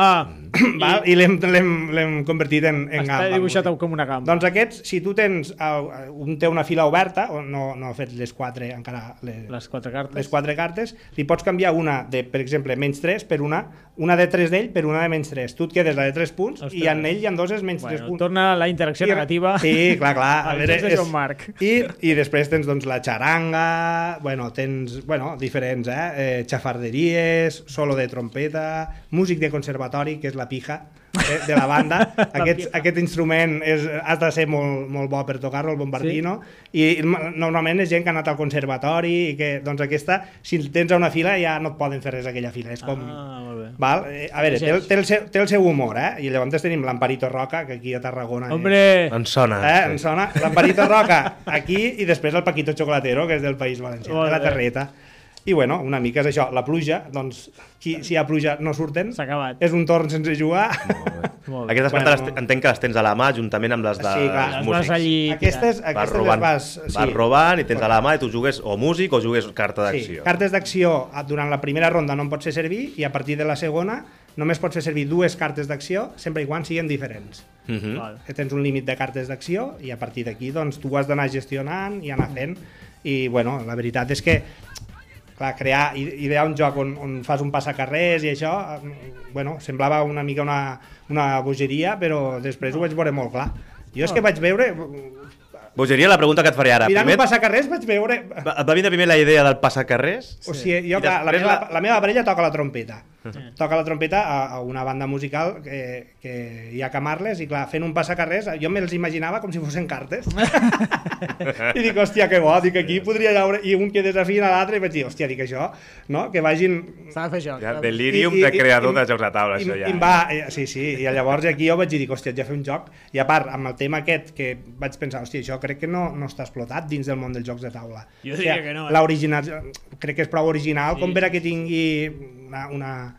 I l'hem convertit en gamba. Està dibuixat com una gamba. Doncs aquests, si tu tens té una fila oberta, o no ha fet les 4 encara, les 4 cartes, li pots canviar una de, per exemple, menys 3 per una de 3 d'ell per una de menys 3. Tu et quedes la de 3 punts i en ell hi ha 2 és menys 3 punts. Torna la interacció negativa. Sí, clar. A veure, de Joan Marc. I després tens doncs la xaranga, tens diferents, xafarderies, solo de trompeta, músic de conservatori, que és la pija de la banda. Aquest instrument has de ser molt bo per tocar-lo, el bombardino, i normalment és gent que ha anat al conservatori i que, doncs aquesta, si tens a una fila ja no et poden fer res aquella fila, és com... molt bé. Val? A veure, té el seu humor, i llavors tenim l'Amparito Roca, que aquí a Tarragona... Hombre! Em sona. Em sona. L'Amparito Roca aquí, i després el Paquito Chocolatero, que és del País Valencià, de la Terreta. I bueno, una mica és això, la pluja, doncs si hi ha pluja no surten, s'ha acabat. És un torn sense jugar. Aquestes cartes entenc que les tens a la mà juntament amb les dels músics. Aquestes vas robant i tens a la mà i tu jugues o músic o jugues carta d'acció. Sí, cartes d'acció durant la primera ronda no en pot fer servir i a partir de la segona només pots fer servir 2 cartes d'acció sempre i quan siguin diferents. Tens un límit de cartes d'acció i a partir d'aquí doncs tu has d'anar gestionant i anar fent i bueno, la veritat és que clar, idear un joc on fas un passacarrers i això, bueno, semblava una mica una bogeria, però després ho vaig veure molt clar. Jo és que vaig veure... Bogeria, la pregunta que et faré ara. Mirant un passacarrers vaig veure... Et va vindre primer la idea del passacarrers? O sigui, jo, clar, la meva parella toca la trompeta. Toca la trompeta a una banda musical que hi ha a Camarles i clar, fent un passacarrers, jo me'ls imaginava com si fossin cartes. I dic, hòstia, que bo, dic, aquí podria haure... I un que desafina l'altre i vaig dir, hòstia, dic això, no? Que vagin... S'ha de fer joc. Delirium de creador de jocs de taula, això ja. Sí, i llavors aquí jo vaig dir, hòstia, ja fer un joc. I a part, amb el tema aquest, que vaig pensar, hòstia, això crec que no està explotat dins del món dels jocs de taula. Jo diria que no. L'original, crec que és prou original, com per a que tingui una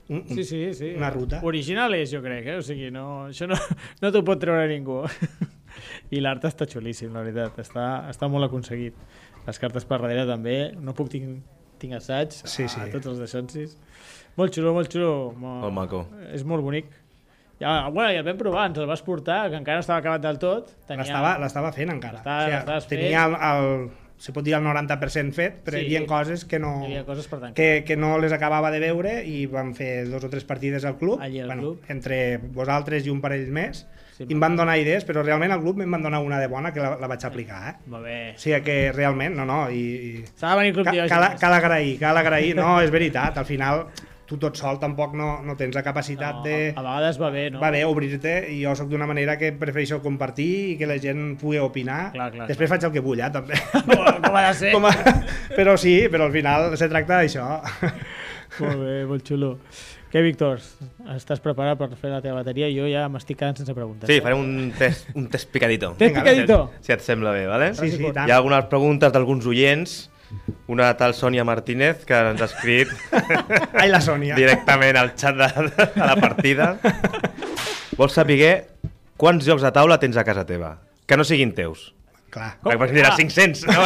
ruta. Original és, jo crec, o sigui, això no t'ho pot treure ningú. I l'art està xulíssim, la veritat, està molt aconseguit. Les cartes per darrere també, no puc tinc assaig a tots els deixonsis. Molt xulo, molt xulo. Molt maco. És molt bonic. Ja, bueno, ja el vam provar, ens el vas portar, que encara no estava acabat del tot. L'estava fent encara. L'estaves fent. Tenia se pot dir el 90% fet, però hi havia coses que no, hi havia coses per tancar. que no les acabava de veure i vam fer 2 o 3 partides al club, Allí al club. entre vosaltres i un parell més, Sí, i em van donar idees, però realment al club em van donar una de bona que la vaig aplicar. Molt bé. O sigui que realment, S'ha de venir al club Diògenes. cal agrair, no, és veritat, al final tu tot sol tampoc no tens la capacitat de... A vegades va bé, no? Va bé obrir-te, i jo sóc d'una manera que prefereixo compartir i que la gent pugui opinar. Clar, Després faig el que vull, també. Com ha de ser. Però sí, però al final se tracta d'això. Molt bé, molt xulo. Què, Víctor? Estàs preparat per fer la teva bateria? Jo ja m'estic quedant sense preguntes. Sí, farem un test picadito. Test picadito? Si et sembla bé, vale? Sí, tant. Hi ha algunes preguntes d'alguns oients. Una tal Sònia Martínez, que ens ha escrit Ai, la Sònia. directament al xat de la partida. Vols saber quants jocs de taula tens a casa teva? Que no siguin teus. Clar. Perquè diràs 500, no?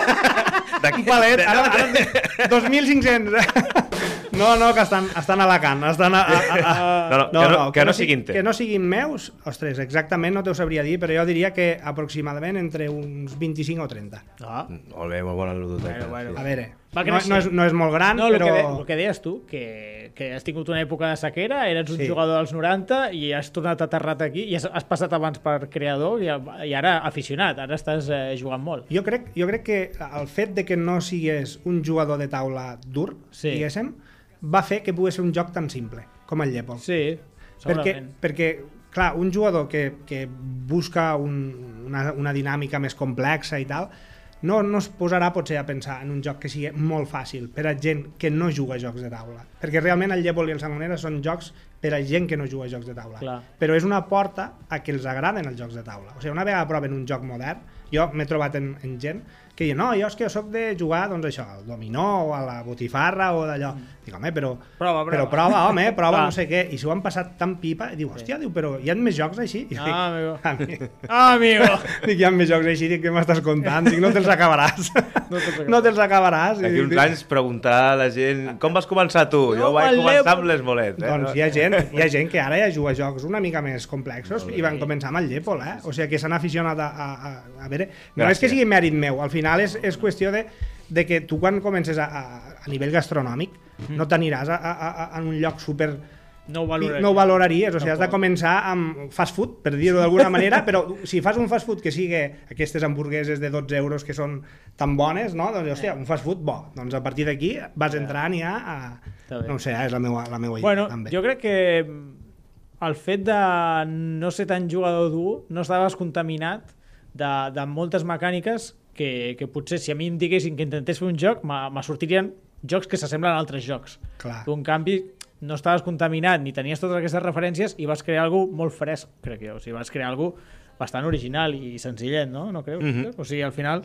Un palet, ara 2.500. No, que estan a Alacant. Que no siguin teus. Que no siguin meus, ostres, exactament no t'ho sabria dir, però jo diria que aproximadament entre uns 25 o 30. Molt bé, molt bona ludoteca. Bueno. A veure, Va no és molt gran, no, però... El que deies tu, que has tingut una època de sequera, eres un jugador dels 90 i has tornat aterrat aquí i has passat abans per creador i ara aficionat, ara estàs jugant molt. Jo crec que el fet de que no sigués un jugador de taula dur, diguéssim, va fer que pogués ser un joc tan simple com el Llépol. Sí, segurament. Perquè clar, un jugador que busca una dinàmica més complexa i tal, no es posarà potser a pensar en un joc que sigui molt fàcil per a gent que no juga a jocs de taula, perquè realment el Llépol i el Sangonera són jocs per a gent que no juga a jocs de taula. Clar. Però és una porta a que els agraden els jocs de taula. O sigui, una vegada proven un joc modern, jo m'he trobat en gent que diu, no, jo és que jo soc de jugar, doncs això, al dominó o a la botifarra o d'allò. Dic, home, però prova, home, prova no sé què. I s'ho han passat tan pipa, i diu, hòstia, però hi ha més jocs així? I amigo. Amigo. Dic, hi ha més jocs així, dic, què m'estàs contant? Dic, no te'ls acabaràs. No te'ls acabaràs. D'aquí uns anys preguntarà a la gent, com vas començar tu? Jo vaig començar amb l'Esmolet. Doncs hi ha gent que ara ja juga jocs una mica més complexos i van començar amb el Llépol, O sigui, que s'han aficionat a veure... No és que sigui mèrit meu, al final és qüestió de que tu quan comences a nivell gastronòmic no t'aniràs a un lloc super... No ho valoraries, o sigui, has de començar amb fast food, per dir-ho d'alguna manera, però si fas un fast food que sigui aquestes hamburgueses de 12 euros que són tan bones, no? Doncs, hòstia, un fast food bo. Doncs a partir d'aquí vas entrant ja a... No ho sé, és la meva idea. Bueno, també. Jo crec que el fet de no ser tan jugador dur no estaves contaminat de moltes mecàniques que potser si a mi em diguessin que intentés fer un joc me sortirien jocs que s'assemblen a altres jocs. Clar. Tu, en canvi, no estaves contaminat ni tenies totes aquestes referències i vas crear alguna molt fresc, crec jo. O sigui, vas crear alguna bastant original i senzillet, no? No creus? O sigui, al final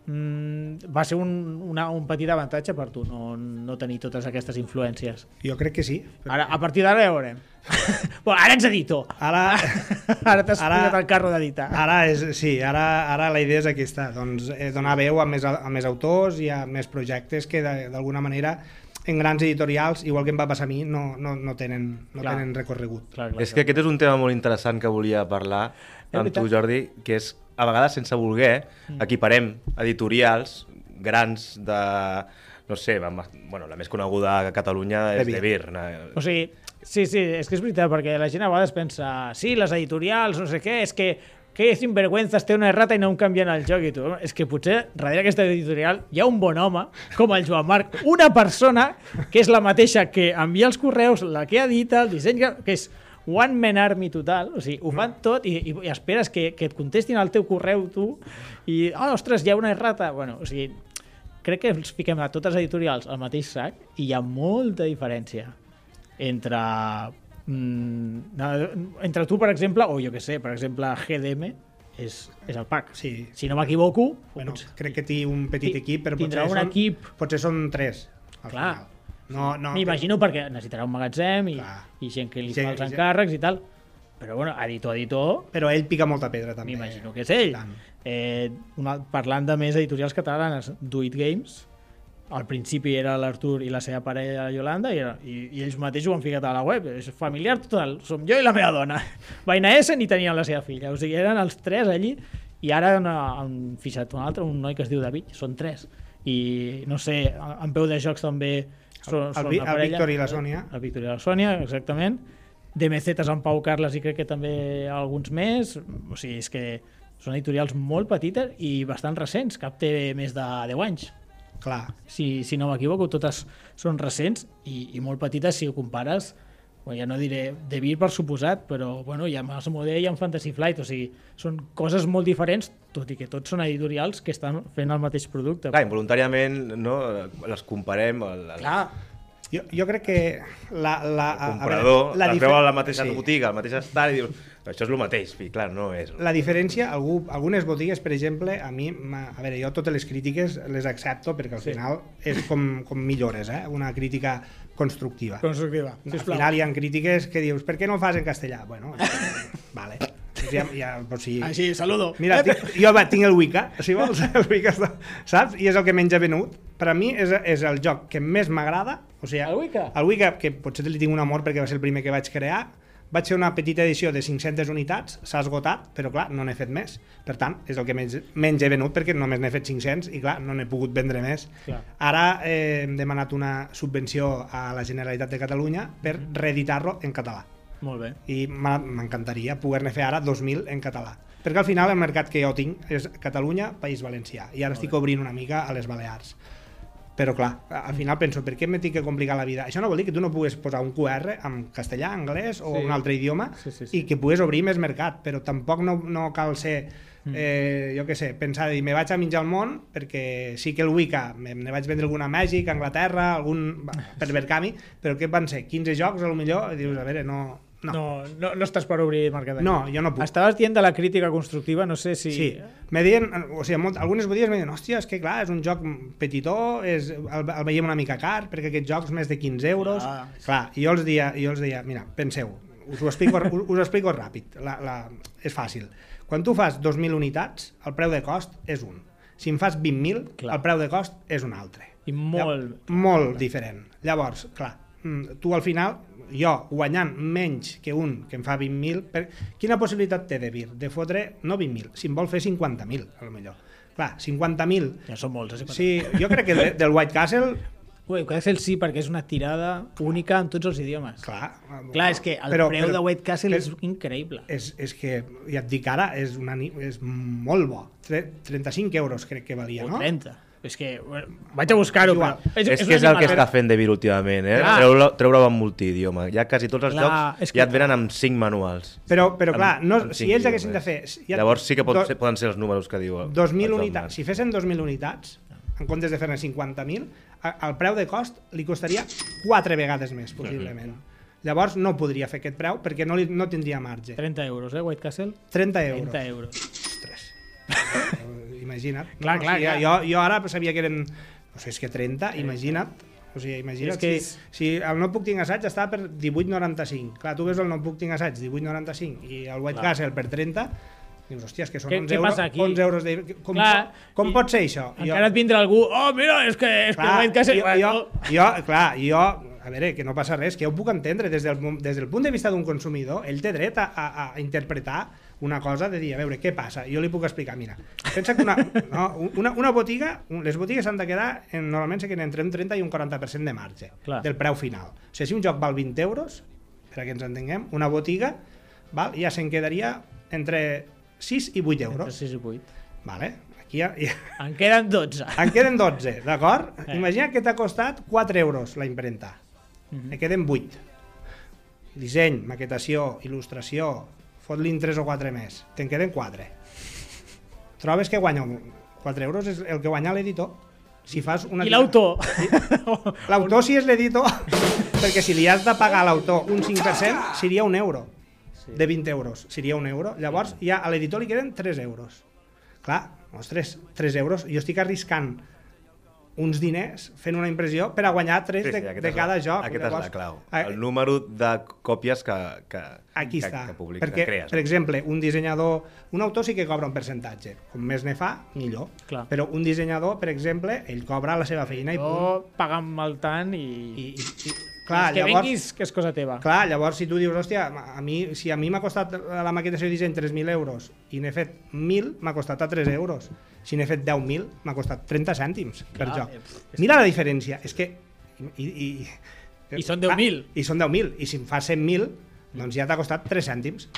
va ser un petit avantatge per tu no tenir totes aquestes influències. Jo crec que sí. Ara, a partir d'ara ja veurem. Bueno, ara ets editor. Ara t'has posat el carro d'editar. Ara la idea és aquesta, doncs donar veu a més autors i a més projectes que d'alguna manera en grans editorials, igual que em va passar a mi, no tenen recorregut. Clar, és que aquest és un tema molt interessant que volia parlar amb tu, Jordi, que és, a vegades, sense voler, equiparem editorials grans de... No sé, bueno, la més coneguda a Catalunya és De Vir. O sigui, sí, és que és veritat, perquè la gent a vegades pensa, sí, les editorials, no sé què, és que sinvergüenzas, té una errata i no em canvien el joc i tu. És que potser darrere aquesta editorial hi ha un bon home, com el Joan Marc, una persona que és la mateixa que envia els correus, la que edita, el disseny, que és one man army total, o sigui, ho fan tot i esperes que et contestin al teu correu tu i, ostres, hi ha una errata. Bueno, o sigui, crec que ens fiquem a totes les editorials al mateix sac i hi ha molta diferència entre tu, per exemple, o jo que sé, per exemple, GDM és el PAC. Sí. Si no m'equivoco... Bueno, crec que té un petit equip, però potser són 3. Clar. M'imagino perquè necessitarà un magatzem i gent que li fa els encàrrecs i tal. Però, bueno, editor... Però ell pica molta pedra, també. M'imagino que és ell. Parlant de més editorials catalanes, Do It Games al principi era l'Artur i la seva parella Yolanda i ells mateixos ho han ficat a la web, és familiar total, som jo i la meva dona. Vaig a Essen i tenien la seva filla, o sigui, eren els tres allí i ara han fixat un altre, un noi que es diu David, són tres. I no sé, en peu de jocs també són el una parella. Víctor i la Sònia. El Víctor i la Sònia, exactament. DMZs en Pau Carles i crec que també alguns més, o sigui, és que són editorials molt petites i bastant recents, cap té més de 10 anys. Clar. Si no m'equivoco, totes són recents i molt petites si ho compares, ja no diré De Beer per suposat, però bueno, hi ha Asmodee i hi ha Fantasy Flight, o sigui, són coses molt diferents, tot i que tots són editorials que estan fent el mateix producte. Clar, involuntàriament no, les comparem. Clar. Jo crec que el comprador les veu a la mateixa botiga, al mateix estat, i dius, això és el mateix, i clar, no és. La diferència, algunes botigues, per exemple, a mi, a veure, jo totes les crítiques les accepto perquè al final és com millores, una crítica constructiva. Constructiva, sisplau. Al final hi ha crítiques que dius, per què no ho fas en castellà? Bueno, vale. Pues sí. Així, saludo. Mira, jo tinc el Wicca, si vols, el Wicca, saps? I és el que menys he venut. Per a mi és el joc que més m'agrada. O sigui, el Wicca? El Wicca, que potser li tinc un amor perquè va ser el primer que vaig crear. Vaig fer una petita edició de 500 unitats, s'ha esgotat, però clar, no n'he fet més. Per tant, és el que menys he venut perquè només n'he fet 500 i clar, no n'he pogut vendre més. Clar. Ara hem demanat una subvenció a la Generalitat de Catalunya per reeditar-lo en català. Molt bé. I m'encantaria poder-ne fer ara 2.000 en català. Perquè al final el mercat que jo tinc és Catalunya, País Valencià. I ara estic obrint una mica a les Balears. Però clar, al final penso, per què m'he de complicar la vida? Això no vol dir que tu no puguis posar un QR en castellà, anglès o un altre idioma i que puguis obrir més mercat, però tampoc no cal ser, jo què sé, pensar dir, me vaig a mitjar el món, perquè sí que el Wicca, ne vaig vendre alguna a Mèxic, a Anglaterra, algun per Verkami, però què van ser? 15 jocs, a lo millor, i dius, a veure, No estàs per obrir mercat. No, jo no puc. Estaves dient de la crítica constructiva, no sé si... Sí, me deien, o sigui, algunes botigues me deien, hòstia, és que clar, és un joc petitó, el veiem una mica car, perquè aquests jocs més de 15 euros... Clar, i jo els deia, mira, penseu, us ho explico ràpid, és fàcil. Quan tu fas 2.000 unitats, el preu de cost és un. Si en fas 20.000, el preu de cost és un altre. I molt diferent. Llavors, clar, tu al final... jo guanyant menys que un que em fa 20.000, quina possibilitat té de vir? De fotre, no 20.000, si em vol fer 50.000, a lo millor. Clar, 50.000... Ja són molts, Sí, jo crec que del White Castle... White Castle sí, perquè és una tirada única en tots els idiomes. Clar, és que el preu de White Castle és increïble. És que, ja et dic ara, és molt bo. 35 euros crec que valia, no? O 30. És que vaig a buscar-ho, però... És que és el que està fent De Beer últimament, treure-ho en multidioma. Ja quasi tots els jocs ja et venen amb 5 manuals. Però clar, si ells haguessin de fer... Llavors sí que poden ser els números que diu. 2.000 unitats. Si fessin 2.000 unitats, en comptes de fer-ne 50.000, el preu de cost li costaria 4 vegades més, possiblement. Llavors no podria fer aquest preu perquè no tindria marge. 30 euros, White Castle? 30 euros. 30 euros. Ostres. Imagina't. Clar. Jo ara sabia que eren, no sé, és que 30, imagina't. O sigui, imagina't si el Notebook Tinc Assaig estava per 18,95. Clar, tu veus el Notebook Tinc Assaig 18,95 i el White Castle per 30, dius, hòstia, és que són 11 euros de... Com pot ser això? Encara et vindrà algú, mira, és que el White Castle... Jo, a veure, que no passa res, que jo ho puc entendre des del punt de vista d'un consumidor, ell té dret a interpretar una cosa de dir, a veure, què passa? Jo li puc explicar, mira, pensa que una botiga, les botigues han de quedar, normalment se queden entre un 30 i un 40% de marge del preu final. O sigui, si un joc val 20 euros, per a que ens entenguem, una botiga ja se'n quedaria entre 6 i 8 euros. Entre 6 i 8. Vale. Aquí en queden 12. En queden 12, d'acord? Imagina que t'ha costat 4 euros la impremta. Ne queden 8. Disseny, maquetació, il·lustració, fot-li'n 3 o 4 més. Te'n queden 4. Trobes que guanya 4 euros és el que guanya l'editor. Si fas una... I l'autor? L'autor sí és l'editor, perquè si li has de pagar a l'autor un 5%, seria un euro. De 20 euros, seria un euro. Llavors ja a l'editor li queden 3 euros. Clar, ostres, 3 euros. Jo estic arriscant uns diners fent una impressió per a guanyar 3 de cada joc. Aquesta és la clau. El número de còpies que publica, perquè, que crees. Per exemple, un autor sí que cobra un percentatge. Com més ne fa, millor. Clar. Però un dissenyador, per exemple, ell cobra la seva feina i punt. Paga'm el tant i clar, que llavors, venguis, que és cosa teva. Clar, llavors si tu dius, hòstia, si a mi m'ha costat la maquetació de disseny 3.000 euros i n'he fet 1.000, m'ha costat a 3 euros. Si n'he fet 10.000, m'ha costat 30 cèntims per joc. Mira la diferència. És que... I són 10.000. I són 10.000. I si em fa 100.000, doncs ja t'ha costat 3 cèntims.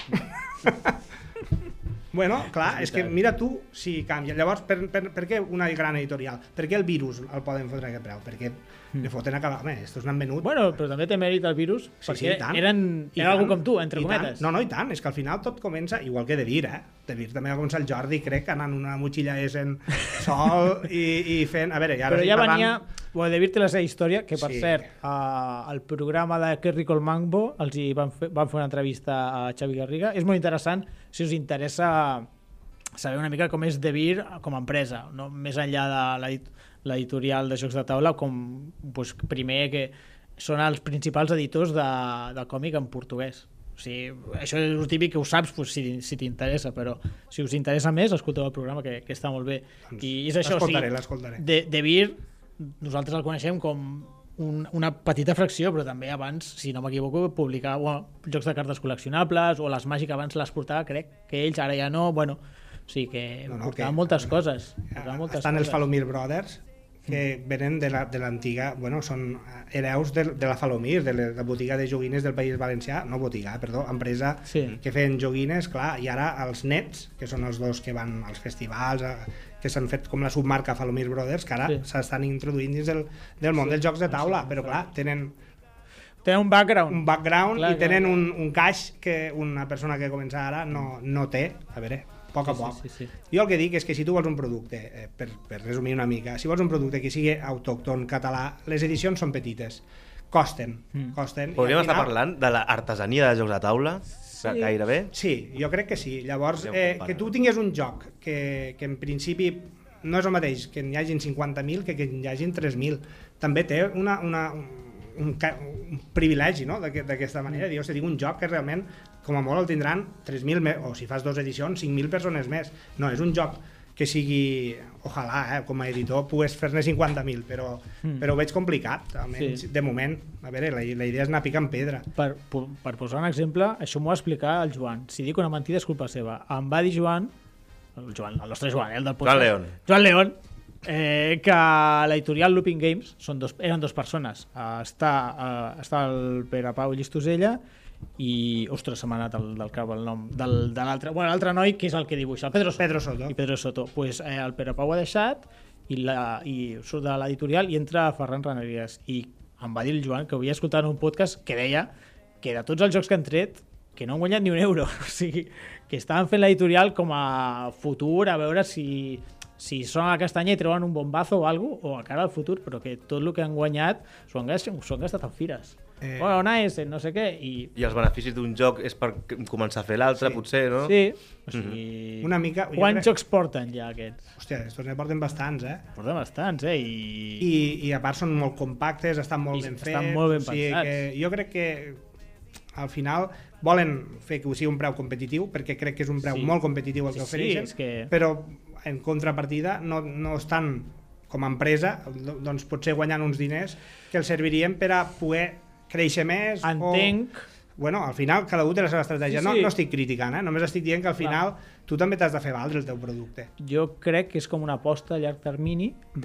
Bueno, clar, és que mira tu si canvia. Llavors, per què una gran editorial? Per què el virus el poden fotre a aquest preu? Perquè li foten a cada... Home, estos n'han venut... Bueno, però també té mèrit el virus, perquè era algú com tu, entre cometes. No, i tant. És que al final tot comença, igual que De Vir, De Vir també va començar el Jordi, crec, anant una motxilla Essen sol i fent... A veure, i ara però ja venia... Bueno, De Vir té la seva història, que per cert, al programa de Kerry Colmangbo els hi van fer una entrevista a Xavi Garriga. És molt interessant, si us interessa saber una mica com és De Vir com a empresa, no? Més enllà de l'editorial de jocs de taula, com doncs, primer que són els principals editors de còmic en portuguès. O sigui, això és el típic que ho saps doncs, si t'interessa, però si us interessa més, escolteu el programa, que està molt bé. Doncs i és això, l'escoltaré. De Vir, nosaltres el coneixem com una petita fracció, però també abans, si no m'equivoco, publicava jocs de cartes col·leccionables, o les Màgic abans les portava, crec que ells, ara ja no, bueno, o sigui que portaven moltes coses. Estan els Falomir Brothers, que venen de l'antiga, bueno, són hereus de la Falomir, de la botiga de joguines del País Valencià, no botiga, perdó, empresa que feien joguines, clar, i ara els nets, que són els dos que van als festivals, que s'han fet com la submarca Falomir Brothers, que ara s'estan introduint dins del món dels jocs de taula, però clar, tenen un background clar, i tenen un caix que una persona que comença ara no té, a veure, a poc a poc. Jo el que dic és que si tu vols un producte, per resumir una mica, si vols un producte que sigui autòcton, català, les edicions són petites, costen. Podríem estar parlant de l'artesania de jocs de taula, gairebé? Sí, jo crec que sí. Llavors, que tu tingués un joc que en principi no és el mateix que n'hi hagin 50.000 que n'hi hagin 3.000. També té un privilegi, no?, d'aquesta manera. Dius, tinc un joc que realment, com a molt, el tindran 3.000, o si fas 2 edicions, 5.000 persones més. No, és un joc que sigui, ojalà, com a editor, pogués fer-ne 50.000, però ho veig complicat, almenys de moment. A veure, la idea és anar picant pedra. Per posar un exemple, això m'ho va explicar el Joan. Si dic una mentida és culpa seva. Em va dir el nostre Joan, el del podcast. Joan León, que l'editorial Looping Games eren 2 persones. Està el Pere Pau Llistosella i, ostres, se m'ha anat del cap el nom de l'altre noi, que és el que dibuixa, el Pedro Soto. Pues, el Pere Pau ha deixat i surt de l'editorial i entra Ferran Renerias, i em va dir el Joan que havia escoltat un podcast que deia que de tots els jocs que han tret, que no han guanyat ni un euro, o sigui, que estaven fent l'editorial com a futur, a veure si són a la castanya i treuen un bombazo o alguna cosa, o a cara al futur, però que tot el que han guanyat s'ho han gastat en fires. Una S, no sé què. I els beneficis d'un joc és per començar a fer l'altre, potser, no? Sí. O sigui, una mica... Quants jocs porten ja aquests? Hòstia, estos ne porten bastants, Porten bastants, I a part són molt compactes, estan molt ben fets. Estan molt ben pensats. Jo crec que al final volen fer que sigui un preu competitiu, perquè crec que és un preu molt competitiu el que ofereixen, però en contrapartida no estan com a empresa, doncs potser guanyant uns diners que els servirien per a poder créixer més. Entenc. Bueno, al final cada un té la seva estratègia. No estic criticant, només estic dient que al final tu també t'has de fer valdre el teu producte. Jo crec que és com una aposta a llarg termini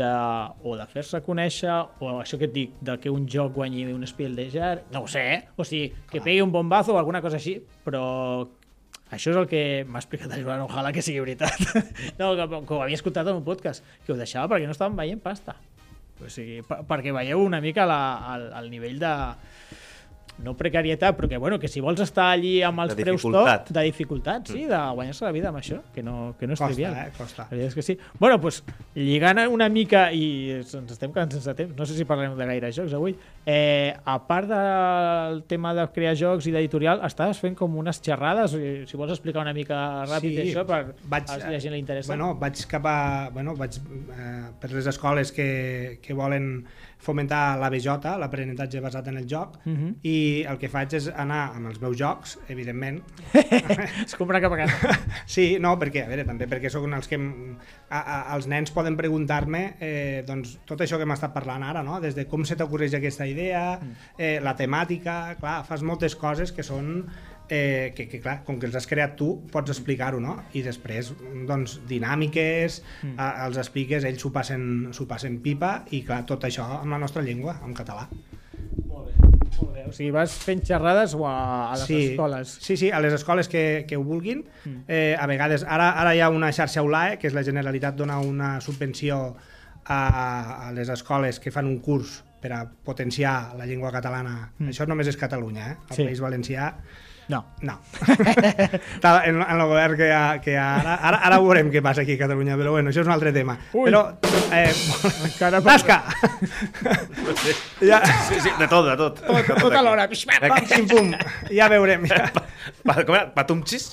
o de fer-se conèixer, o això que et dic, de que un joc guanyi un Spiel des Jahres, no ho sé, o sigui, que pegui un bombazo o alguna cosa així, però això és el que m'ha explicat el Joan, ojalà que sigui veritat. No, que ho havia escoltat en un podcast, que ho deixava perquè no estaven veient pasta. O sigui, perquè veieu una mica el nivell no precarietat, però que, bueno, que si vols estar allí amb els preus top, de dificultat, sí, de guanyar-se la vida amb això, que no és trivial. Costa. La veritat és que sí. Bueno, doncs, lligant una mica, i ens estem quedant sense temps, no sé si parlem de gaire jocs avui, a part del tema de crear jocs i d'editorial, estaves fent com unes xerrades, si vols explicar una mica ràpid això, per si la gent li interessa. Bueno, vaig per les escoles que volen fomentar la BJ, l'aprenentatge basat en el joc, i el que faig és anar amb els meus jocs, evidentment. Es compra cap a casa. Sí, no, perquè, a veure, també perquè sóc els que els nens poden preguntar-me doncs, tot això que hem estat parlant ara, no? Des de com se t'ocorreix aquesta idea, la temàtica, clar, fas moltes coses que són que clar, com que els has creat tu pots explicar-ho, no? I després doncs dinàmiques, els expliques, ells s'ho passen pipa, i clar, tot això amb la nostra llengua, en català. Molt bé. O sigui, vas fent xerrades a les escoles? Sí, a les escoles que ho vulguin. A vegades, ara hi ha una xarxa ULAE, que és la Generalitat dona una subvenció a les escoles que fan un curs per a potenciar la llengua catalana. Això només és Catalunya, al País Valencià no. En el govern que hi ha ara veurem què passa aquí a Catalunya, però bueno, això és un altre tema. Però Tasca! Sí, de tot. Tot alhora. Pum, ja veurem. Patumxis?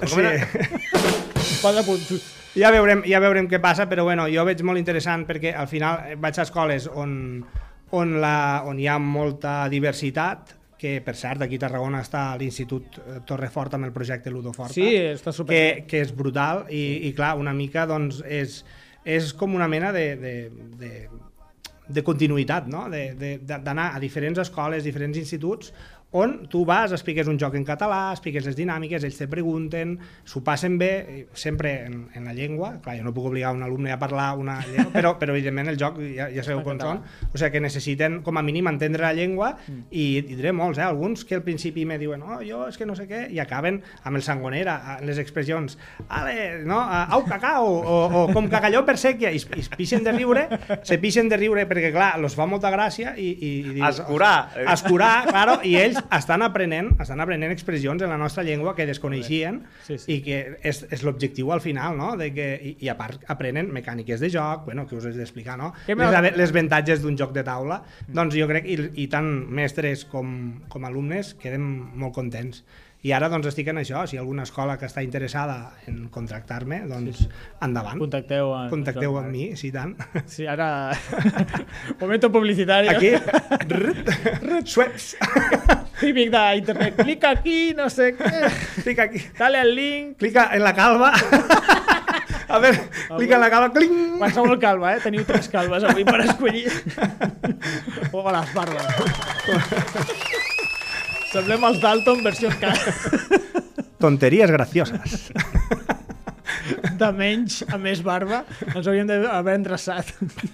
Ja veurem què passa, però bueno, jo veig molt interessant perquè al final vaig a escoles on hi ha molta diversitat, que per cert aquí a Tarragona està l'Institut Torrefort amb el projecte Ludoforta, sí, està super que és brutal, i clar, una mica doncs és com una mena de continuïtat, no? D'anar a diferents escoles, diferents instituts, on tu vas, expliques un joc en català, expliques les dinàmiques, ells te pregunten, s'ho passen bé, sempre en la llengua. Clar, jo no puc obligar un alumne a parlar una llengua, però evidentment el joc ja sabeu com són, o sigui que necessiten com a mínim entendre la llengua, i diré molts, alguns que al principi me diuen jo és que no sé què, i acaben amb el sangonera, les expressions au cacao, o com cagalló per sèquia, i se pixen de riure perquè clar, els fa molta gràcia i escurar, claro, i ells estan aprenent expressions en la nostra llengua que desconeixien, i que és l'objectiu al final, no? I a part aprenen mecàniques de joc, bueno, que us he d'explicar, no? Les avantatges d'un joc de taula. Doncs jo crec, i tant mestres com alumnes quedem molt contents. I ara doncs estic en això, si hi ha alguna escola que està interessada en contractar-me, doncs endavant. Contacteu amb mi, sí, tant. Sí, ara... Momento publicitari. Aquí. Sweps. Típic d'internet. Clica aquí, no sé què. Clica aquí. Dale al link. Clica en la calva. A veure, clica en la calva. Cling. Qualsevol calva, Teniu 3 calves avui per escollir. O a les barbes. Semblem els Dalton versió cara. Tonteries gracioses. De menys a més barba, ens hauríem d'haver endreçat.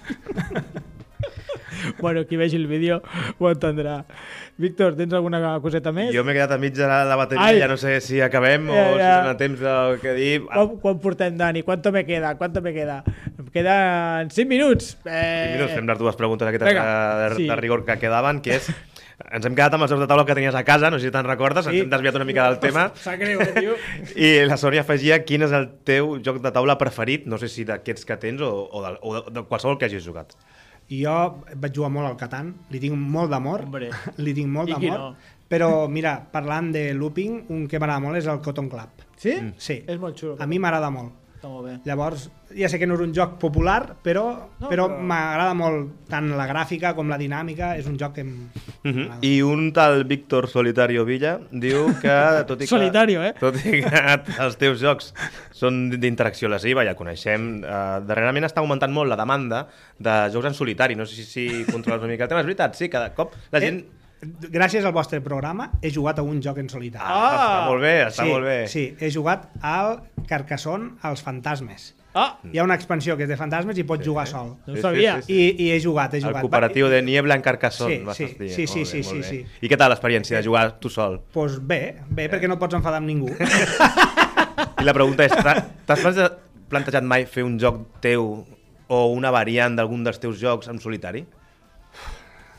Bueno, qui vegi el vídeo ho entendrà. Víctor, tens alguna coseta més? Jo m'he quedat a mitja la bateria, ja no sé si acabem o si tenim temps del que dir. Quan portem, Dani? ¿Cuánto me queda? Em queden 5 minuts. 5 minuts, fem les dues preguntes aquestes de rigor que quedaven, que és... Ens hem quedat amb els jocs de taula que tenies a casa, no sé si te'n recordes, ens hem desviat una mica del tema. Sap greu, tio. I la Sònia afegia quin és el teu joc de taula preferit, no sé si d'aquests que tens o de qualsevol que hagis jugat. Jo vaig jugar molt al Catan, li tinc molt d'amor, no? Però mira, parlant de looping, un que m'agrada molt és el Cotton Club. Sí? Sí. És molt xulo. A mi m'agrada molt. Està molt bé. Llavors, ja sé que no és un joc popular, però m'agrada molt tant la gràfica com la dinàmica, és un joc que I un tal Víctor Solitario Villa diu que, tot i que els teus jocs són d'interacció lesiva, ja coneixem, darrerament està augmentant molt la demanda de jocs en solitari, no sé si controles una mica el tema, és veritat, sí, cada cop la gent... Gràcies al vostre programa he jugat a un joc en solitari. Està molt bé. Sí, he jugat al Carcassonne als fantasmes. Hi ha una expansió que és de fantasmes i pots jugar sol. No ho sabia. I he jugat. El cooperatiu de Niebla en Carcassonne. Sí. I què tal l'experiència de jugar tu sol? Doncs bé, perquè no pots enfadar amb ningú. I la pregunta és, t'has plantejat mai fer un joc teu o una variant d'algun dels teus jocs en solitari?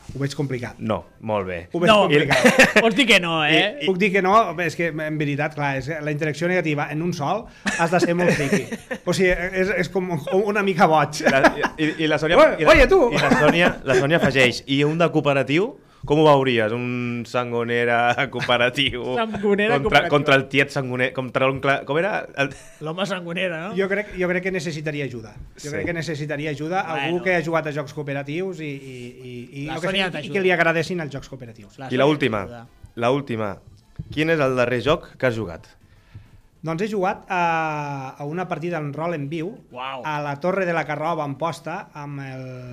Ho veig complicat. No, molt bé. Ho veig complicat. Vols dir que no, Puc dir que no, és que en veritat, clar, és la interacció negativa en un sol has de ser molt friqui. O sigui, és com una mica boig. I la Sònia... Oye, tu! I la Sònia afegeix, i un de cooperatiu, com ho veuries? Un sangonera cooperatiu? Sangonera cooperatiu. Contra el tiet sangoner... Contra l'oncle... Com era? L'home sangonera, no? Jo crec que necessitaria ajuda. Crec que necessitaria ajuda. Algú que ha jugat a jocs cooperatius i que li agradessin els jocs cooperatius. I l'última. Quin és el darrer joc que has jugat? Doncs he jugat a una partida en rol en viu a la Torre de la Carrova en posta amb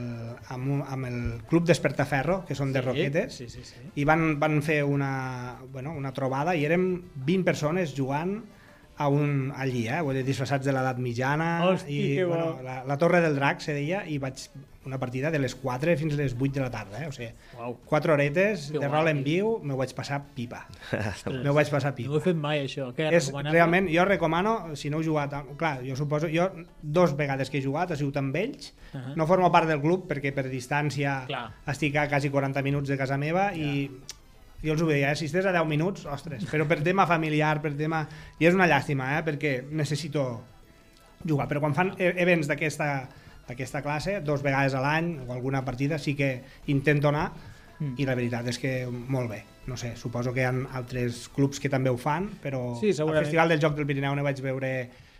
el Club Despertaferro, que són de Roquetes, i van fer una trobada i érem 20 persones jugant allí, disfressats de l'edat mitjana. Hosti, i, que bo. la Torre del Drac se deia, i vaig una partida de les 4 fins a les 8 de la tarda, o sigui, 4 horetes de rol en viu, m'ho vaig passar pipa. No ho he fet mai, això. Realment, jo recomano, si no heu jugat, clar, jo 2 vegades que he jugat ha sigut amb ells, no formo part del club perquè per distància estic a quasi 40 minuts de casa meva i jo els ho deia, si estàs a 10 minuts, ostres, però per tema familiar, i és una llàstima, perquè necessito jugar, però quan fan events d'aquesta classe, 2 vegades a l'any o alguna partida, sí que intento anar i la veritat és que molt bé. No sé, suposo que hi ha altres clubs que també ho fan, però al Festival del Joc del Pirineu ne vaig veure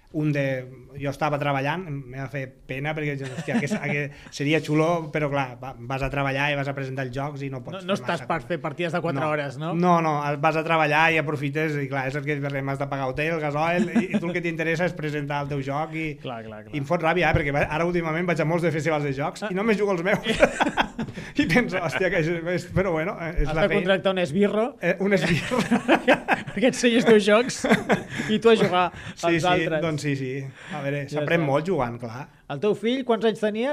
jo estava treballant, m'ha de fer pena perquè hòstia, que seria xulo, però clar, vas a treballar i vas a presentar els jocs i no pots... No estàs per fer partides de 4 hores, no? No, vas a treballar i aprofites i clar, és el que m'has de pagar hotel, gasoil, i tu el que t'interessa és presentar el teu joc i em fot ràbia, perquè ara últimament vaig a molts de festivals de jocs i només jugo els meus. I penso, hòstia, però bueno, és la feina. Has de contractar un esbirro. Un esbirro. Perquè ensenyes teus jocs i tu a jugar als altres. Doncs sí. A veure, s'aprèn molt jugant, clar. El teu fill, quants anys tenia?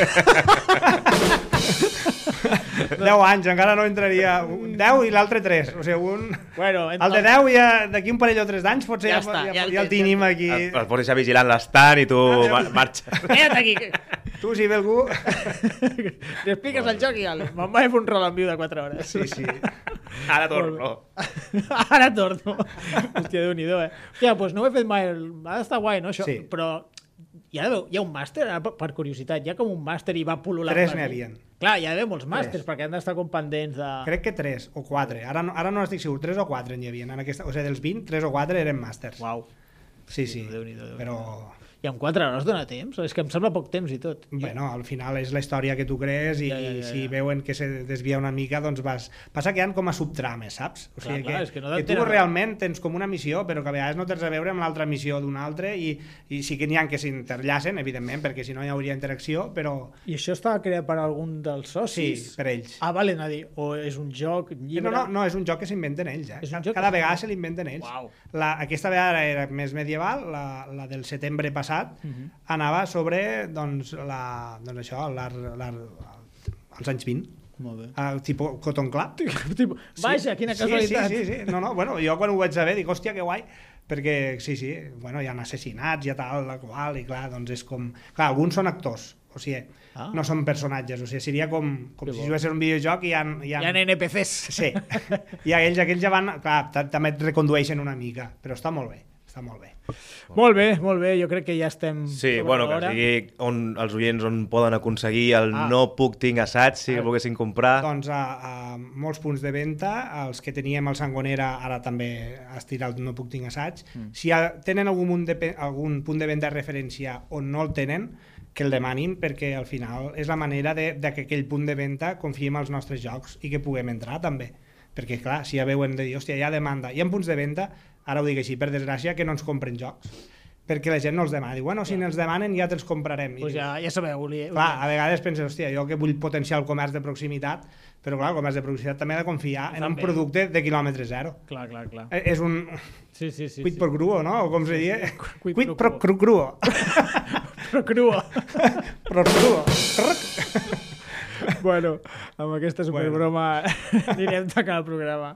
10 anys, encara no entraria. 10 i l'altre 3. O sigui, el de 10 ja d'aquí un parell o 3 d'anys potser ja el tenim aquí. El pots deixar vigilant l'estant i tu marxes. Queda't aquí. Tu, si ve algú... Li expliques el joc i me'n vaig fer un rol en viu de 4 hores. Sí. Ara torno. Hòstia, Déu-n'hi-do, Hòstia, doncs no ho he fet mai. Ha d'estar guai, no, això? Sí. Però hi ha un màster, per curiositat, hi ha com un màster i va pol·lulant. 3 n'hi havien. Clar, hi ha d'haver molts màsters, perquè han d'estar com pendents de... Crec que 3 o 4. Ara no estic segur, 3 o 4 n'hi havien. O sigui, dels 20, 3 o 4 eren màsters. Uau. Sí, Déu-n'hi-do. Però... I amb 4 hores dona temps? És que em sembla poc temps i tot. Bueno, al final és la història que tu crees i si veuen que se desvia una mica, doncs vas... Passa que hi ha com a subtrames, saps? O sigui, que tu realment tens com una missió, però que a vegades no tens a veure amb l'altra missió d'un altre i sí que n'hi ha que s'interllacen, evidentment, perquè si no hi hauria interacció, però... I això està creat per algun dels socis? Sí, per ells. Ah, vale, a dir, o és un joc, llibre... No, és un joc que s'inventen ells, Cada vegada se l'inventen ells. Aquesta vegada era més medieval, la del setembre passat, anava sobre els anys 20. Molt bé. Tipus Cotton Club. Vaja, quina casualitat. Sí. No, bueno, jo quan ho vaig saber dic, hòstia, que guai, perquè hi ha assassinats i tal, la qual, i clar, doncs és com... Clar, alguns són actors, o sigui, no són personatges, o sigui, seria com si juguessin un videojoc i hi ha NPCs. Sí, i aquells ja van, clar, també et recondueixen una mica, però està molt bé. Molt bé, jo crec que ja estem... Sí, bueno, que sigui els oients on poden aconseguir el No Puc Tinc Assaig, si el volguessin comprar. Doncs a molts punts de venda, els que teníem el Sangonera ara també has tirat el No Puc Tinc Assaig. Si tenen algun punt de venda de referència on no el tenen, que el demanin, perquè al final és la manera de que aquell punt de venda confiem als nostres jocs i que puguem entrar també. Perquè clar, si ja veuen de dir, hòstia, hi ha demanda, hi ha punts de venda, ara ho dic així, per desgràcia, que no ens compren jocs, perquè la gent no els demana. Diu, bueno, si ens demanen ja te'ls comprarem. Pues ja sabeu. Clar, a vegades penses, hòstia, jo que vull potenciar el comerç de proximitat, però clar, el comerç de proximitat també ha de confiar en un producte de quilòmetre zero. Clar. És un... Sí. Quid pro quo, no? O com se diu? Quid pro quo. Pro cruo. Pro cruo. Bueno, amb aquesta superbroma anirem tancant el programa.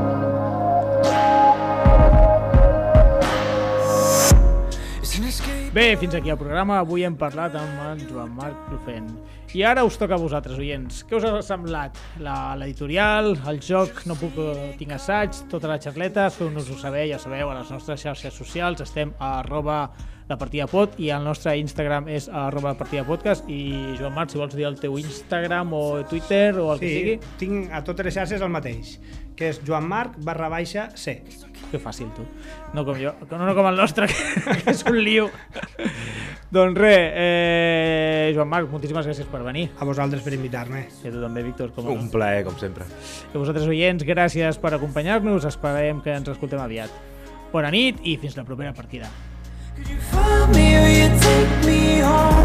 It's an escape Bé, fins aquí el programa. Avui hem parlat amb en Joan Marc Clofent. I ara us toca a vosaltres, oients. Què us ha semblat? L'editorial, el joc No puc, tinc assaig, tota la xarleta, feu-nos-ho saber, ja sabeu, a les nostres xarxes socials. Estem a @lapartidapod i el nostre Instagram és @lapartidapodcast. I Joan Marc, si vols dir el teu Instagram o Twitter o el que sigui. Tinc a totes les xarxes el mateix, que és joanmarc_c. Que fàcil, tu. No com jo, no com el nostre, que és un lío. Doncs res, Joan Marc, moltíssimes gràcies per venir. A vosaltres per invitar-me. I a tu també, Víctor. Un plaer, com sempre. I a vosaltres, oients, gràcies per acompanyar-nos. Esperem que ens escoltem aviat. Bona nit i fins la propera partida. Could you find me or you take me home?